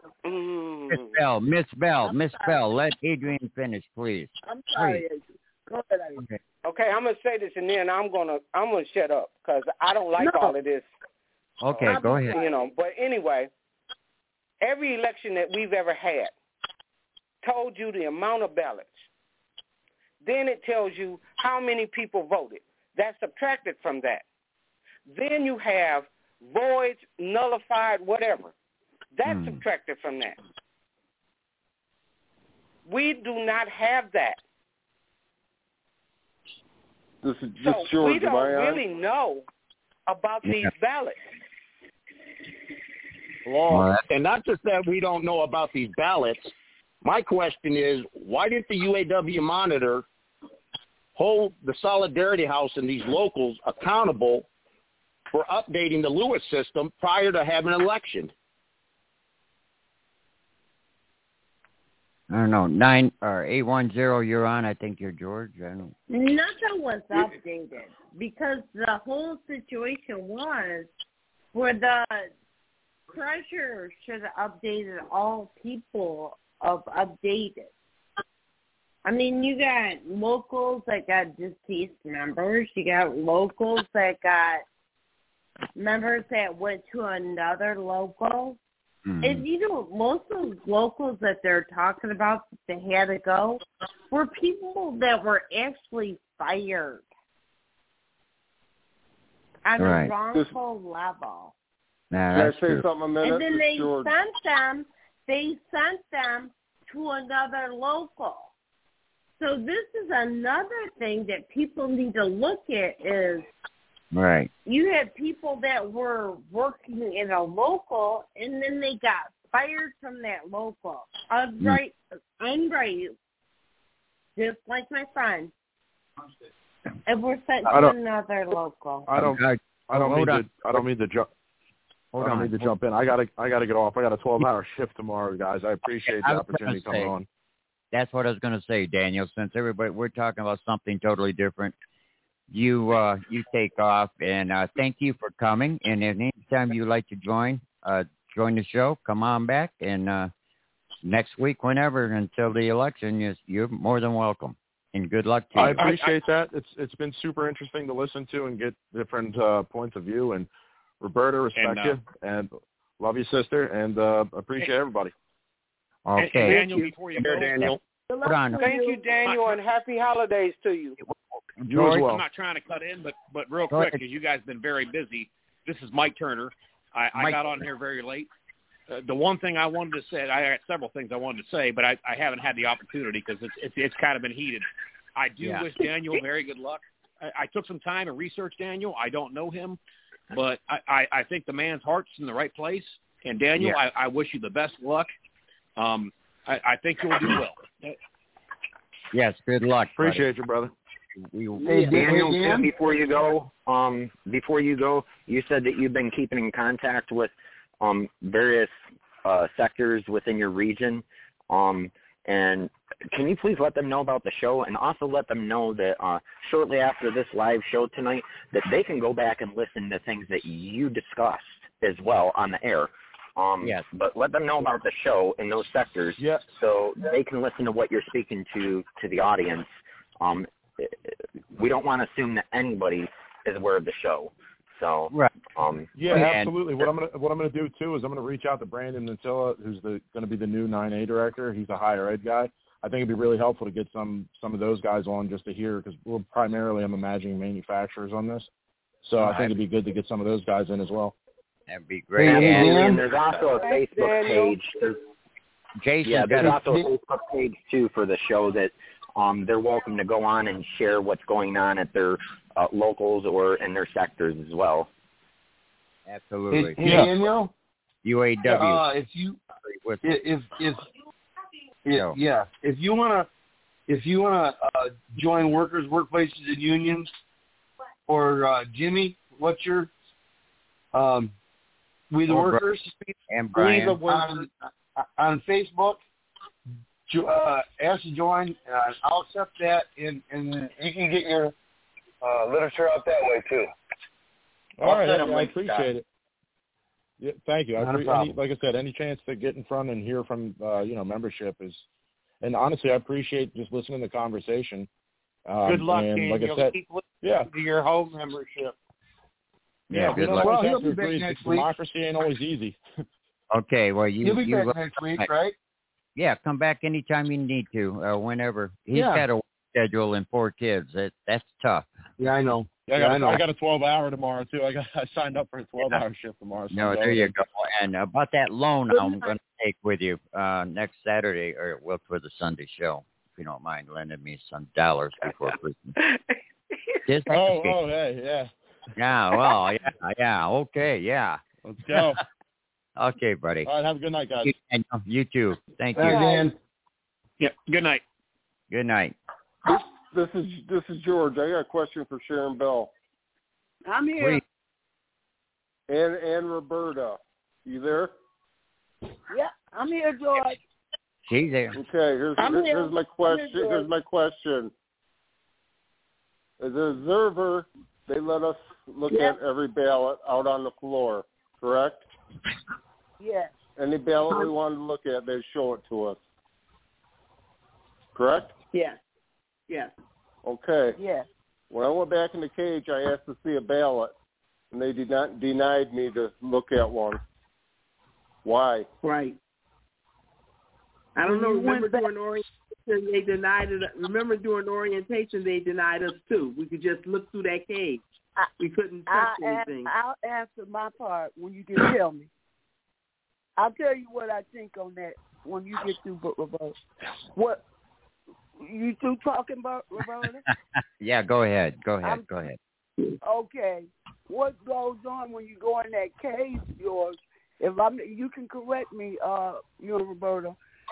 Miss Bell, let Adrian finish, please. I'm sorry, Adrian. Go ahead, Adrian. Okay, I'm gonna say this and then I'm gonna shut up because I don't like all of this. Okay, go ahead. But anyway, every election that we've ever had told you the amount of ballots. Then it tells you how many people voted. That's subtracted from that. Then you have voids, nullified, whatever. That's subtracted from that. We do not have that. This is George. We don't really know about these ballots. Well, and not just that we don't know about these ballots. My question is, why didn't the UAW Monitor hold the Solidarity House and these locals accountable for updating the Lewis system prior to having an election? I don't know, 9 or 810. You're on. I think you're George. Nothing was updated because the whole situation was where the treasurer should have updated all people of updated. I mean, you got locals that got deceased members. You got locals that got members that went to another local. And you know, most of those locals that they're talking about that they had to go were people that were actually fired on a wrongful level. Nah, Can I say something a minute? And then George. they sent them to another local. So this is another thing that people need to look at is you had people that were working in a local and then they got fired from that local. Unright, just like my friend. And we're sent to another local. I don't mean to jump in. I gotta get off. I got a 12-hour shift tomorrow, guys. I appreciate the opportunity coming on. That's what I was going to say, Daniel. Since we're talking about something totally different, you take off, and thank you for coming. And anytime you'd like to join the show, come on back. And next week, whenever, until the election, you're more than welcome. And good luck to you. I appreciate that. It's been super interesting to listen to and get different points of view. And Roberta, respect you and love you, sister, and appreciate everybody. Okay. And Daniel, before you go, Daniel. Hold on. Thank you, Daniel, and happy holidays to you. You as well. I'm not trying to cut in, but real quick, because you guys have been very busy. This is Mike Turner. I got on here very late. The one thing I wanted to say, I had several things I wanted to say, but I haven't had the opportunity because it's kind of been heated. I do wish Daniel very good luck. I took some time to research Daniel. I don't know him, but I think the man's heart's in the right place. And Daniel, I wish you the best luck. I think you'll do well. Yes, good luck. Appreciate you, brother. Hey, Daniel, before you go, you said that you've been keeping in contact with various sectors within your region. And can you please let them know about the show, and also let them know that shortly after this live show tonight, that they can go back and listen to things that you discussed as well on the air. But let them know about the show in those sectors so they can listen to what you're speaking to the audience. We don't want to assume that anybody is aware of the show. So absolutely. What I'm gonna do too is I'm gonna reach out to Brandon Nantilla, who's going to be the new 9A director. He's a higher ed guy. I think it'd be really helpful to get some of those guys on just to hear, because we're primarily, I'm imagining, manufacturers on this. So I think it'd be good to get some of those guys in as well. That'd be great. And there's also a Facebook page. There's also a Facebook page too for the show that they're welcome to go on and share what's going on at their locals or in their sectors as well. Absolutely. Hey, Daniel. UAW. If you wanna join workers, workplaces, and unions, or Jimmy, what's your We the Workers and Brian on Facebook? Ask to join. I'll accept that, and you can get your literature out that way too. All right, I appreciate it. Yeah, thank you. Like I said, any chance to get in front and hear from membership is, and honestly, I appreciate just listening to the conversation. Good luck, and like I said, keep listening to your home membership. Good luck. Well, he'll be back next week. Democracy ain't always easy. Okay, well, you'll be back next week, right? Yeah, come back anytime you need to, whenever. He's got a schedule and 4 kids. That's tough. Yeah, I know. I got a 12-hour tomorrow too. I signed up for a 12-hour shift tomorrow. So there you go. And about that loan, I'm going to take with you next Saturday, or for the Sunday show, if you don't mind lending me some dollars before Christmas. Hey, yeah. Yeah, well, yeah, okay, yeah. Let's go. Okay, buddy. All right, have a good night, guys. You too. Thank you. Dan. Yeah, good night. Good night. This is George. I got a question for Sharon Bell. I'm here. And Roberta. You there? Yeah, I'm here, George. She's there. Okay, here's my question. Here's my question. As an observer, they let us look at every ballot out on the floor, correct? Yes. Any ballot we wanted to look at, they show it to us. Correct? Yes. Yes. Okay. Yes. When I went back in the cage, I asked to see a ballot, and they denied me to look at one. Why? Right. I don't know. Remember during orientation, they denied it. Remember during orientation, they denied us too. We could just look through that cage. We couldn't touch anything. I'll answer my part when you can tell me. I'll tell you what I think on that when you get through, Roberta. What you two talking about, Roberta? Yeah, go ahead. Go ahead. Okay. What goes on when you go in that cage, George? You can correct me, you and Roberta.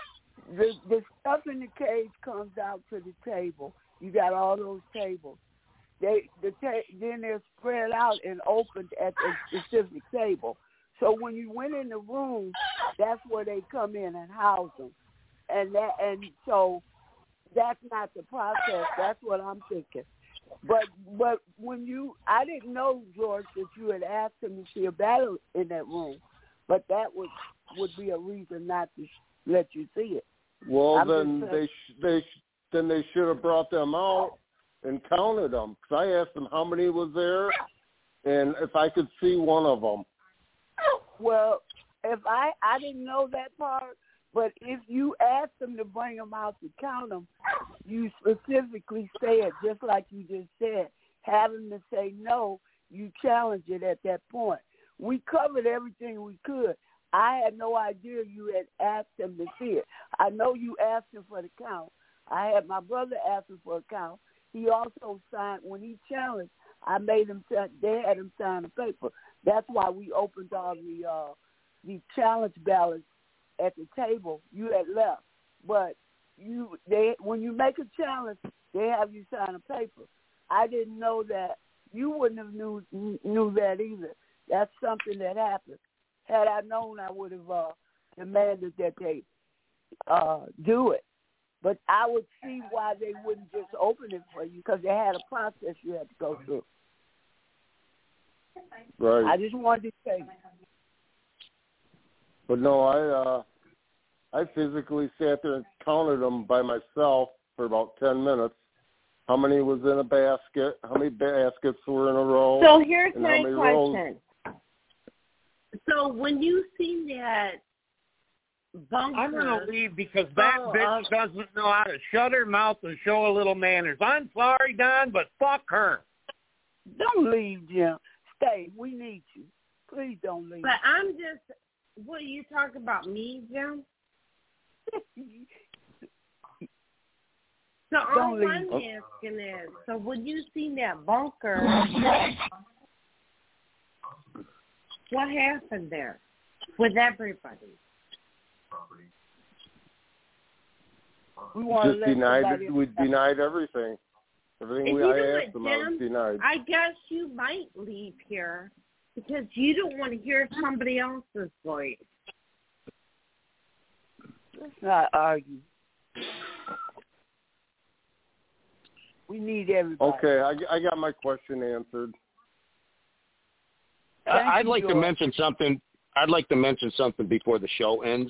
The stuff in the cage comes out to the table. You got all those tables. Then they're spread out and opened at a specific table. So when you went in the room, that's where they come in and house them. And so that's not the process. That's what I'm thinking. But when I didn't know, George, that you had asked him to see a battle in that room. But that would be a reason not to let you see it. Well, they should have brought them out and counted them. Because I asked them how many was there, and if I could see one of them. Well, if I didn't know that part, but if you asked them to bring them out to count them, you specifically said, just like you just said, have them to say no, you challenge it at that point. We covered everything we could. I had no idea you had asked him to see it. I know you asked him for the count. I had my brother ask him for a count. He also signed, when he challenged, I made him, they had him sign a paper. That's why we opened all the challenge ballots at the table. You had left. But when you make a challenge, they have you sign a paper. I didn't know that. You wouldn't have knew that either. That's something that happened. Had I known, I would have demanded that they do it. But I would see why they wouldn't just open it for you, because they had a process you had to go through. Right. I just wanted to say. But no, I physically sat there and counted them by myself for about 10 minutes. How many was in a basket? How many baskets were in a row? So here's my question. Rows? So when you seen that bunker, I'm going to leave because that bitch doesn't know how to shut her mouth and show a little manners. I'm sorry, Don, but fuck her. Don't leave, Jim. Stay. We need you. Please don't leave. But I'm just, what are you talking about, me, Jim? So all I'm asking is, so when you seen that bunker, what happened there with everybody? We denied everything. Everything I asked them, I was denied. I guess you might leave here because you don't want to hear somebody else's voice. Let's not argue. We need everybody. Okay, I got my question answered. I'd like to mention something. I'd like to mention something before the show ends.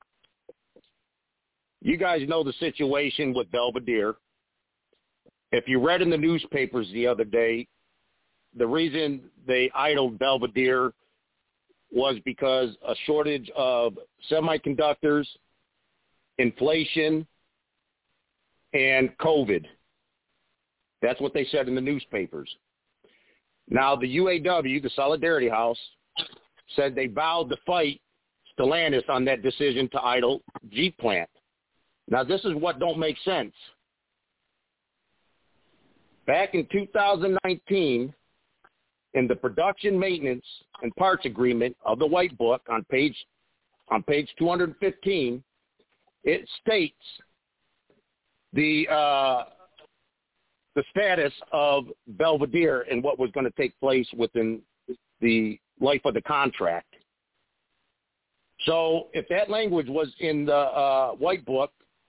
You guys know the situation with Belvedere. If you read in the newspapers the other day, the reason they idled Belvedere was because a shortage of semiconductors, inflation, and COVID. That's what they said in the newspapers. Now, the UAW, the Solidarity House, said they vowed to fight Stellantis on that decision to idle Jeep plant. Now, this is what don't make sense. Back in 2019, in the production, maintenance, and parts agreement of the White Book on page 215, it states the status of Belvedere and what was going to take place within the life of the contract. So if that language was in the White Book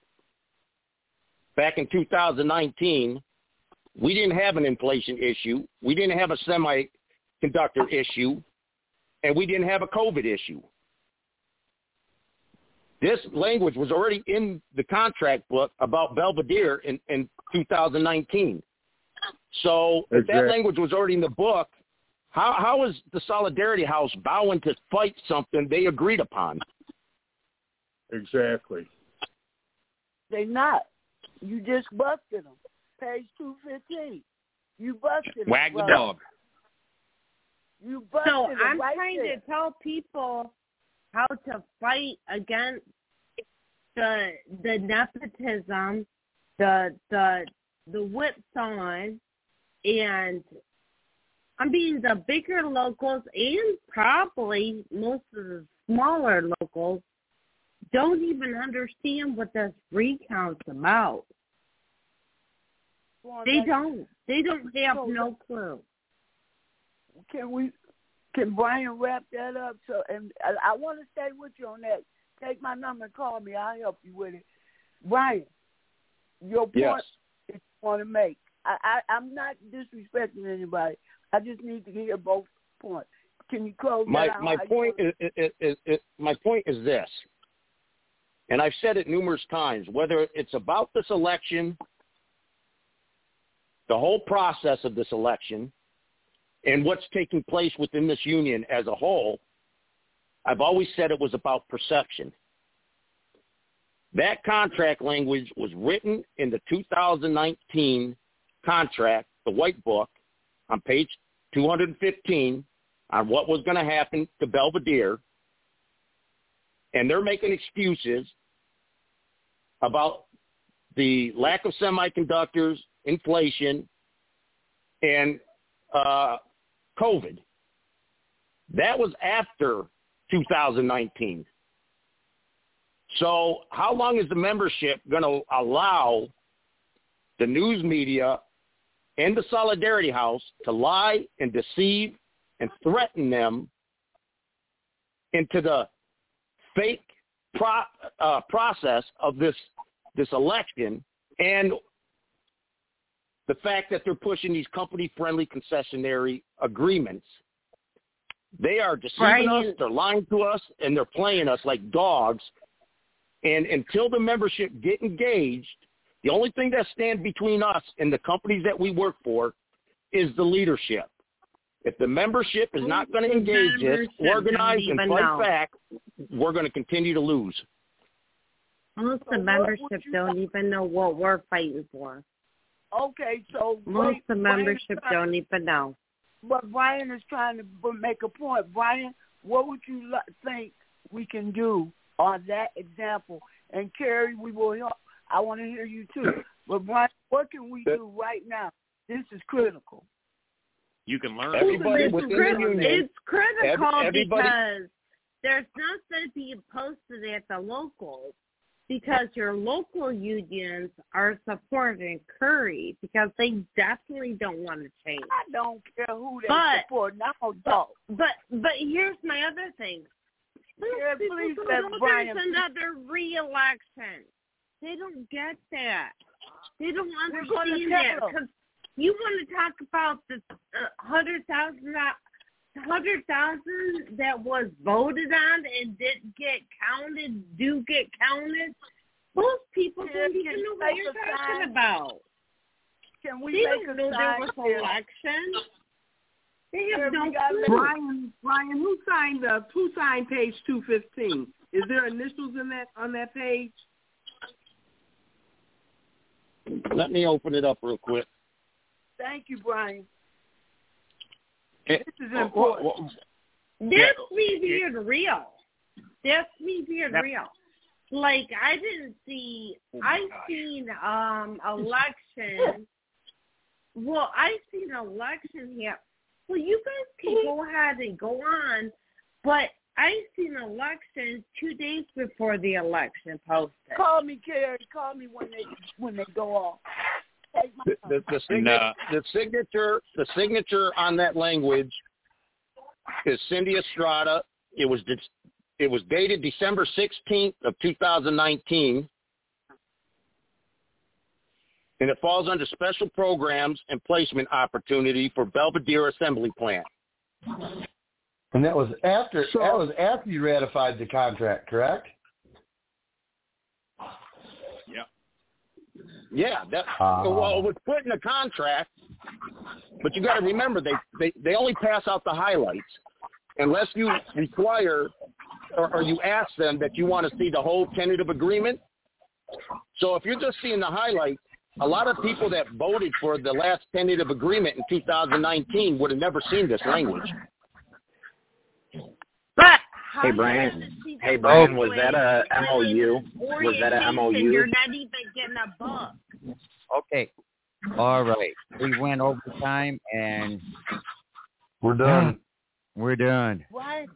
back in 2019, we didn't have an inflation issue, we didn't have a semiconductor issue, and we didn't have a COVID issue. This language was already in the contract book about Belvedere in 2019. So if that language was already in the book, how is the Solidarity House bowing to fight something they agreed upon? Exactly. They not. You just busted them. Page 215. You busted them. Wag the dog. You busted so them. I'm right trying there. to tell people how to fight against the nepotism, the whipsawing, and I mean the bigger locals and probably most of the smaller locals don't even understand what this recount's about. They don't. They don't have no clue. Can Brian wrap that up? So, and I want to stay with you on that. Take my number and call me. I'll help you with it. Brian, your point that you want to make. I'm not disrespecting anybody. I just need to hear both points. Can you close that out? My point is this, and I've said it numerous times, whether it's about this election, the whole process of this election, and what's taking place within this union as a whole, I've always said it was about perception. That contract language was written in the 2019 contract, the White Book, on page 215, on what was going to happen to Belvedere, and they're making excuses about the lack of semiconductors, inflation, and COVID. That was after 2019. So how long is the membership going to allow the news media and the Solidarity House to lie and deceive and threaten them into the fake process of this election, and the fact that they're pushing these company-friendly concessionary agreements? They are deceiving us, they're lying to us, and they're playing us like dogs. And until the membership get engaged, the only thing that stands between us and the companies that we work for is the leadership. If the membership is not going to engage us, organize, and fight back, we're going to continue to lose. Most of the membership don't even know what we're fighting for. Okay, so most of the membership don't even know. But Brian is trying to make a point. Brian, what would you think we can do on that example? And Kerry, we will help. I want to hear you too. But Brian, what can we do right now? This is critical. You can learn. Everybody within the union. It's critical because there's not going to be posted at the locals, because your local unions are supporting Curry because they definitely don't want to change. I don't care who they support. But here's my other thing. Please there's another re-election. They don't get that. They don't understand that. Because you want to talk about the 100,000 that was voted on and didn't get counted, do get counted. Most people don't even know what you're talking about. Can we they don't know there was an election. They have no clue. Brian, who signed page 215? Is there initials in that on that page? Let me open it up real quick. Thank you, Brian. This is important. That's me being real. That's me being real. Like, I seen election. Well, I seen election here. Well, you guys can go ahead and go on, but I seen election 2 days before the election posted. Call me, Kerry. Call me when they go off. The signature on that language is Cindy Estrada. It was It was dated December 16th of 2019, and it falls under special programs and placement opportunity for Belvedere Assembly Plant. And that was after you ratified the contract, correct? Yeah, well, it was put in the contract, but you got to remember they only pass out the highlights unless you require or you ask them that you want to see the whole tentative agreement. So if you're just seeing the highlights, a lot of people that voted for the last tentative agreement in 2019 would have never seen this language. Hey Brian, was that a MOU? Was that a MOU? You're not even getting a book. Okay. All right. We went overtime and we're done. We're done. Why?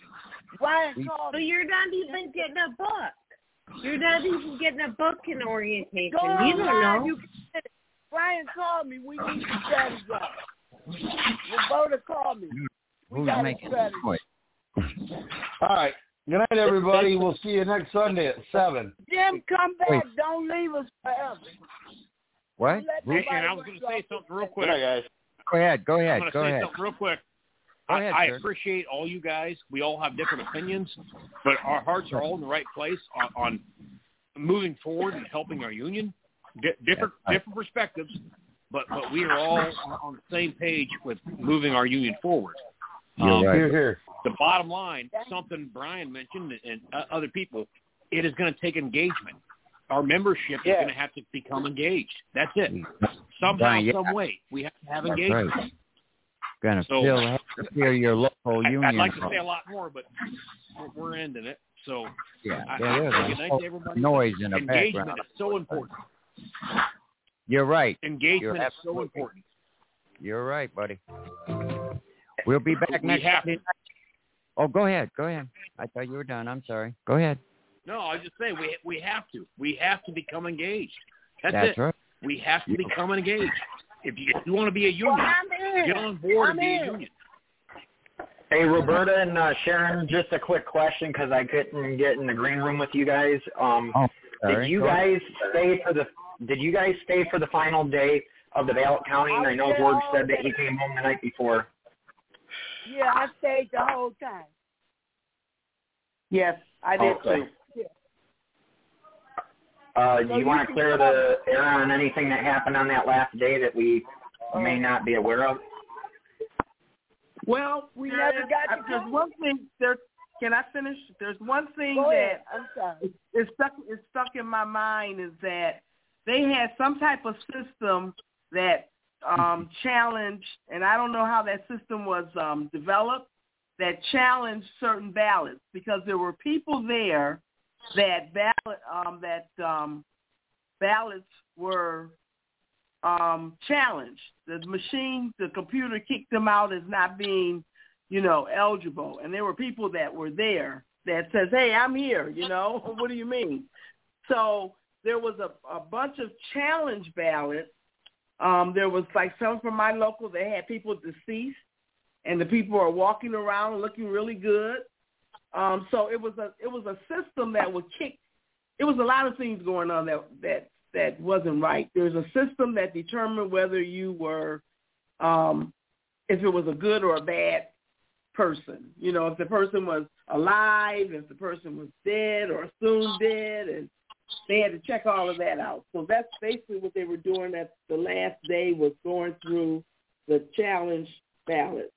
So you're not even getting a book. You're not even getting a book in orientation. You don't know. Brian called me. We need to strategize. Roberta called me. We got to strategize. All right. Good night, everybody. We'll see you next Sunday at 7. Jim, come back. Wait. Don't leave us forever. What? And I was going to say something real quick. Good night, guys. Go ahead. I'm going to say something real quick. I sir. appreciate all you guys. We all have different opinions, but our hearts are all in the right place on moving forward and helping our union. Different perspectives, but we are all on the same page with moving our union forward. You're right. Here. The bottom line, something Brian mentioned and other people, it is going to take engagement. Our membership is going to have to become engaged. That's it. Somehow, some way, we have to have engagement. Right. Going to still have to hear your local union. I'd like to say a lot more, but we're ending it. So, good night to everybody. Noise in the engagement background. is so important. You're right. Engagement is so important. You're right, buddy. We'll be back next week. Oh, go ahead. I thought you were done. I'm sorry. Go ahead. No, I was just saying we have to. We have to become engaged. That's it. Right. We have to become engaged. If you want to be a union, get on board and be a union. Hey, Roberta and Sharon, just a quick question because I couldn't get in the green room with you guys. Did you guys stay for the final day of the ballot counting? I know George said that he came home the night before. Yeah, I stayed the whole time. Yes, I did too. Do you want to clear the air on anything that happened on that last day that we may not be aware of? Well, we never got to there's one thing. Can I finish? There's one thing that is stuck in my mind is that they had some type of system that challenged, and I don't know how that system was developed, that challenged certain ballots because there were people there that ballots were challenged. The computer kicked them out as not being, eligible. And there were people that were there that says, hey, I'm here, what do you mean? So there was a bunch of challenge ballots. There was like some from my local, they had people deceased and the people are walking around looking really good. So it was a system that would kick. It was a lot of things going on that wasn't right. There's a system that determined whether you were, if it was a good or a bad person. If the person was alive, if the person was dead or soon dead, and they had to check all of that out. So that's basically what they were doing at the last day, was going through the challenge ballot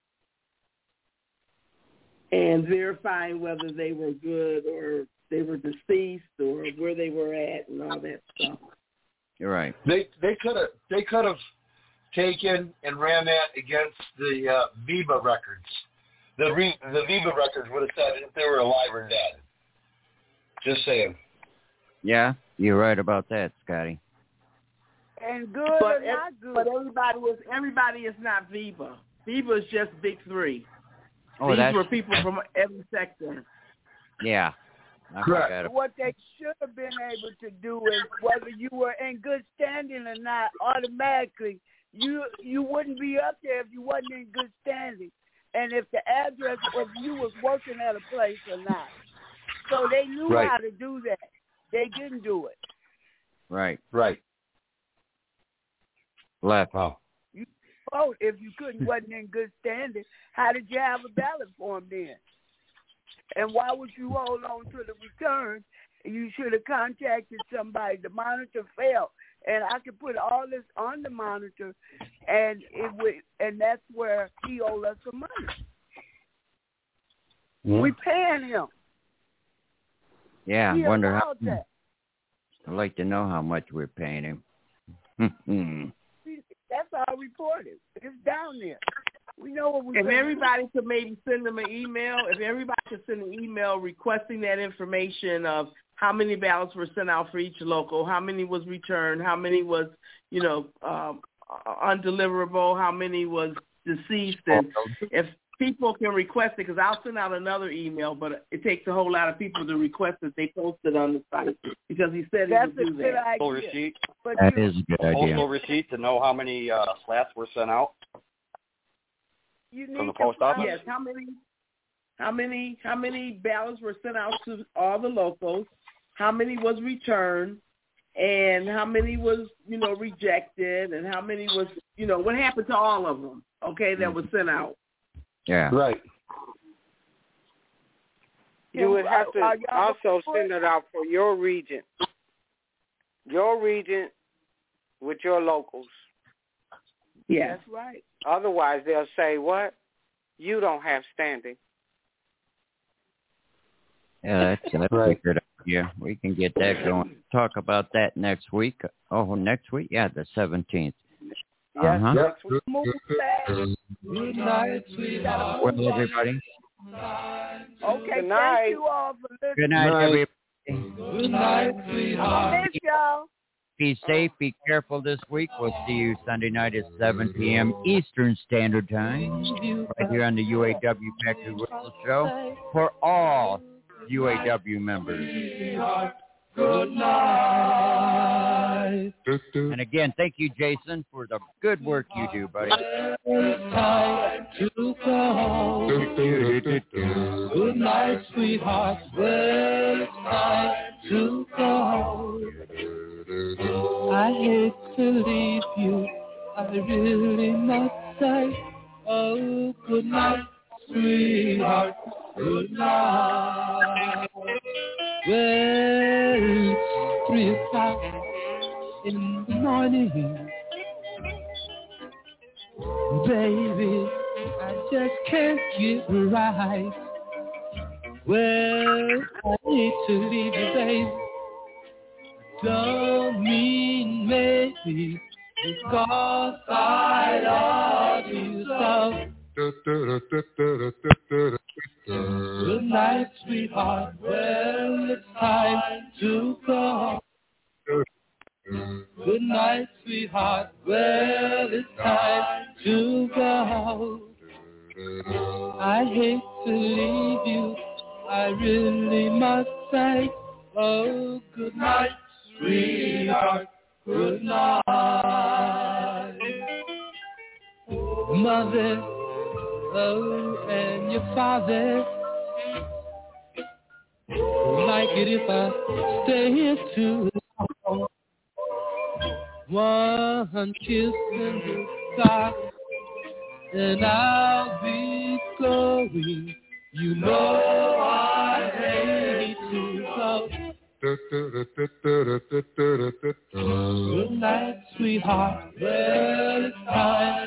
and verifying whether they were good or they were deceased or where they were at and all that stuff. You're right. They could have taken and ran that against the VIVA records. The VIVA records would have said if they were alive or dead. Just saying. Yeah, you're right about that, Scotty. And good or not good. But everybody is not VIVA. VIVA is just Big Three. Oh, These were people from every sector. Yeah. Correct. What they should have been able to do is, whether you were in good standing or not, automatically you wouldn't be up there if you wasn't in good standing, and if the address, if you was working at a place or not. So they knew how to do that. They didn't do it. Right. Left. Oh. You vote if you wasn't in good standing. How did you have a ballot form then? And why would you hold on to the return? You should have contacted somebody. The monitor failed, and I could put all this on the monitor, and that's where he owed us some money. We paying him. Yeah, I wonder how. That. I'd like to know how much we're paying him. That's all reported. It's down there. We know what we're If everybody could maybe send them an email, requesting that information of how many ballots were sent out for each local, how many was returned, how many was, undeliverable, how many was deceased, and if people can request it, because I'll send out another email, but it takes a whole lot of people to request that they post it on the site, because he said he would do that. Postal receipt. That is a good idea. Postal receipt to know how many slats were sent out from the post office. Yes, how many ballots were sent out to all the locals, how many was returned, and how many was, rejected, and how many was, what happened to all of them, that was sent out. Yeah. Right. You would have to also send it out for your region. Your region with your locals. Yeah. That's right. Otherwise, they'll say, what? You don't have standing. Yeah, that's a good idea. We can get that going. Talk about that next week. Oh, next week? Yeah, the 17th. Yes, next week. Good night, sweetheart. Well, everybody. Okay, good night. Thank you all for listening. Good night, everybody. Good night, sweetheart. Miss y'all. Be safe, be careful this week. We'll see you Sunday night at 7 p.m. Eastern Standard Time, right here on the UAW Packard Whistle Show for all UAW members. Good night. And again, thank you, Jason, for the good work you do, buddy. It's time to go. Good night, sweetheart. Well, it's time to go. I hate to leave you. I really must say, oh, good night, sweetheart. Good night. Well, it's 3 o'clock in the morning. Baby, I just can't get right. Well, I need to leave you, baby. Don't mean maybe, because I love you so. Good night, sweetheart. Well, it's time to go. Good night, sweetheart. Well, it's time to go. I hate to leave you. I really must say, oh, good night, sweetheart. Good night. Mother, oh, and your father like it if I stay here too long. One kiss in the sky, and I'll be going. You know I hate to go. Good night, sweetheart. Well, it's time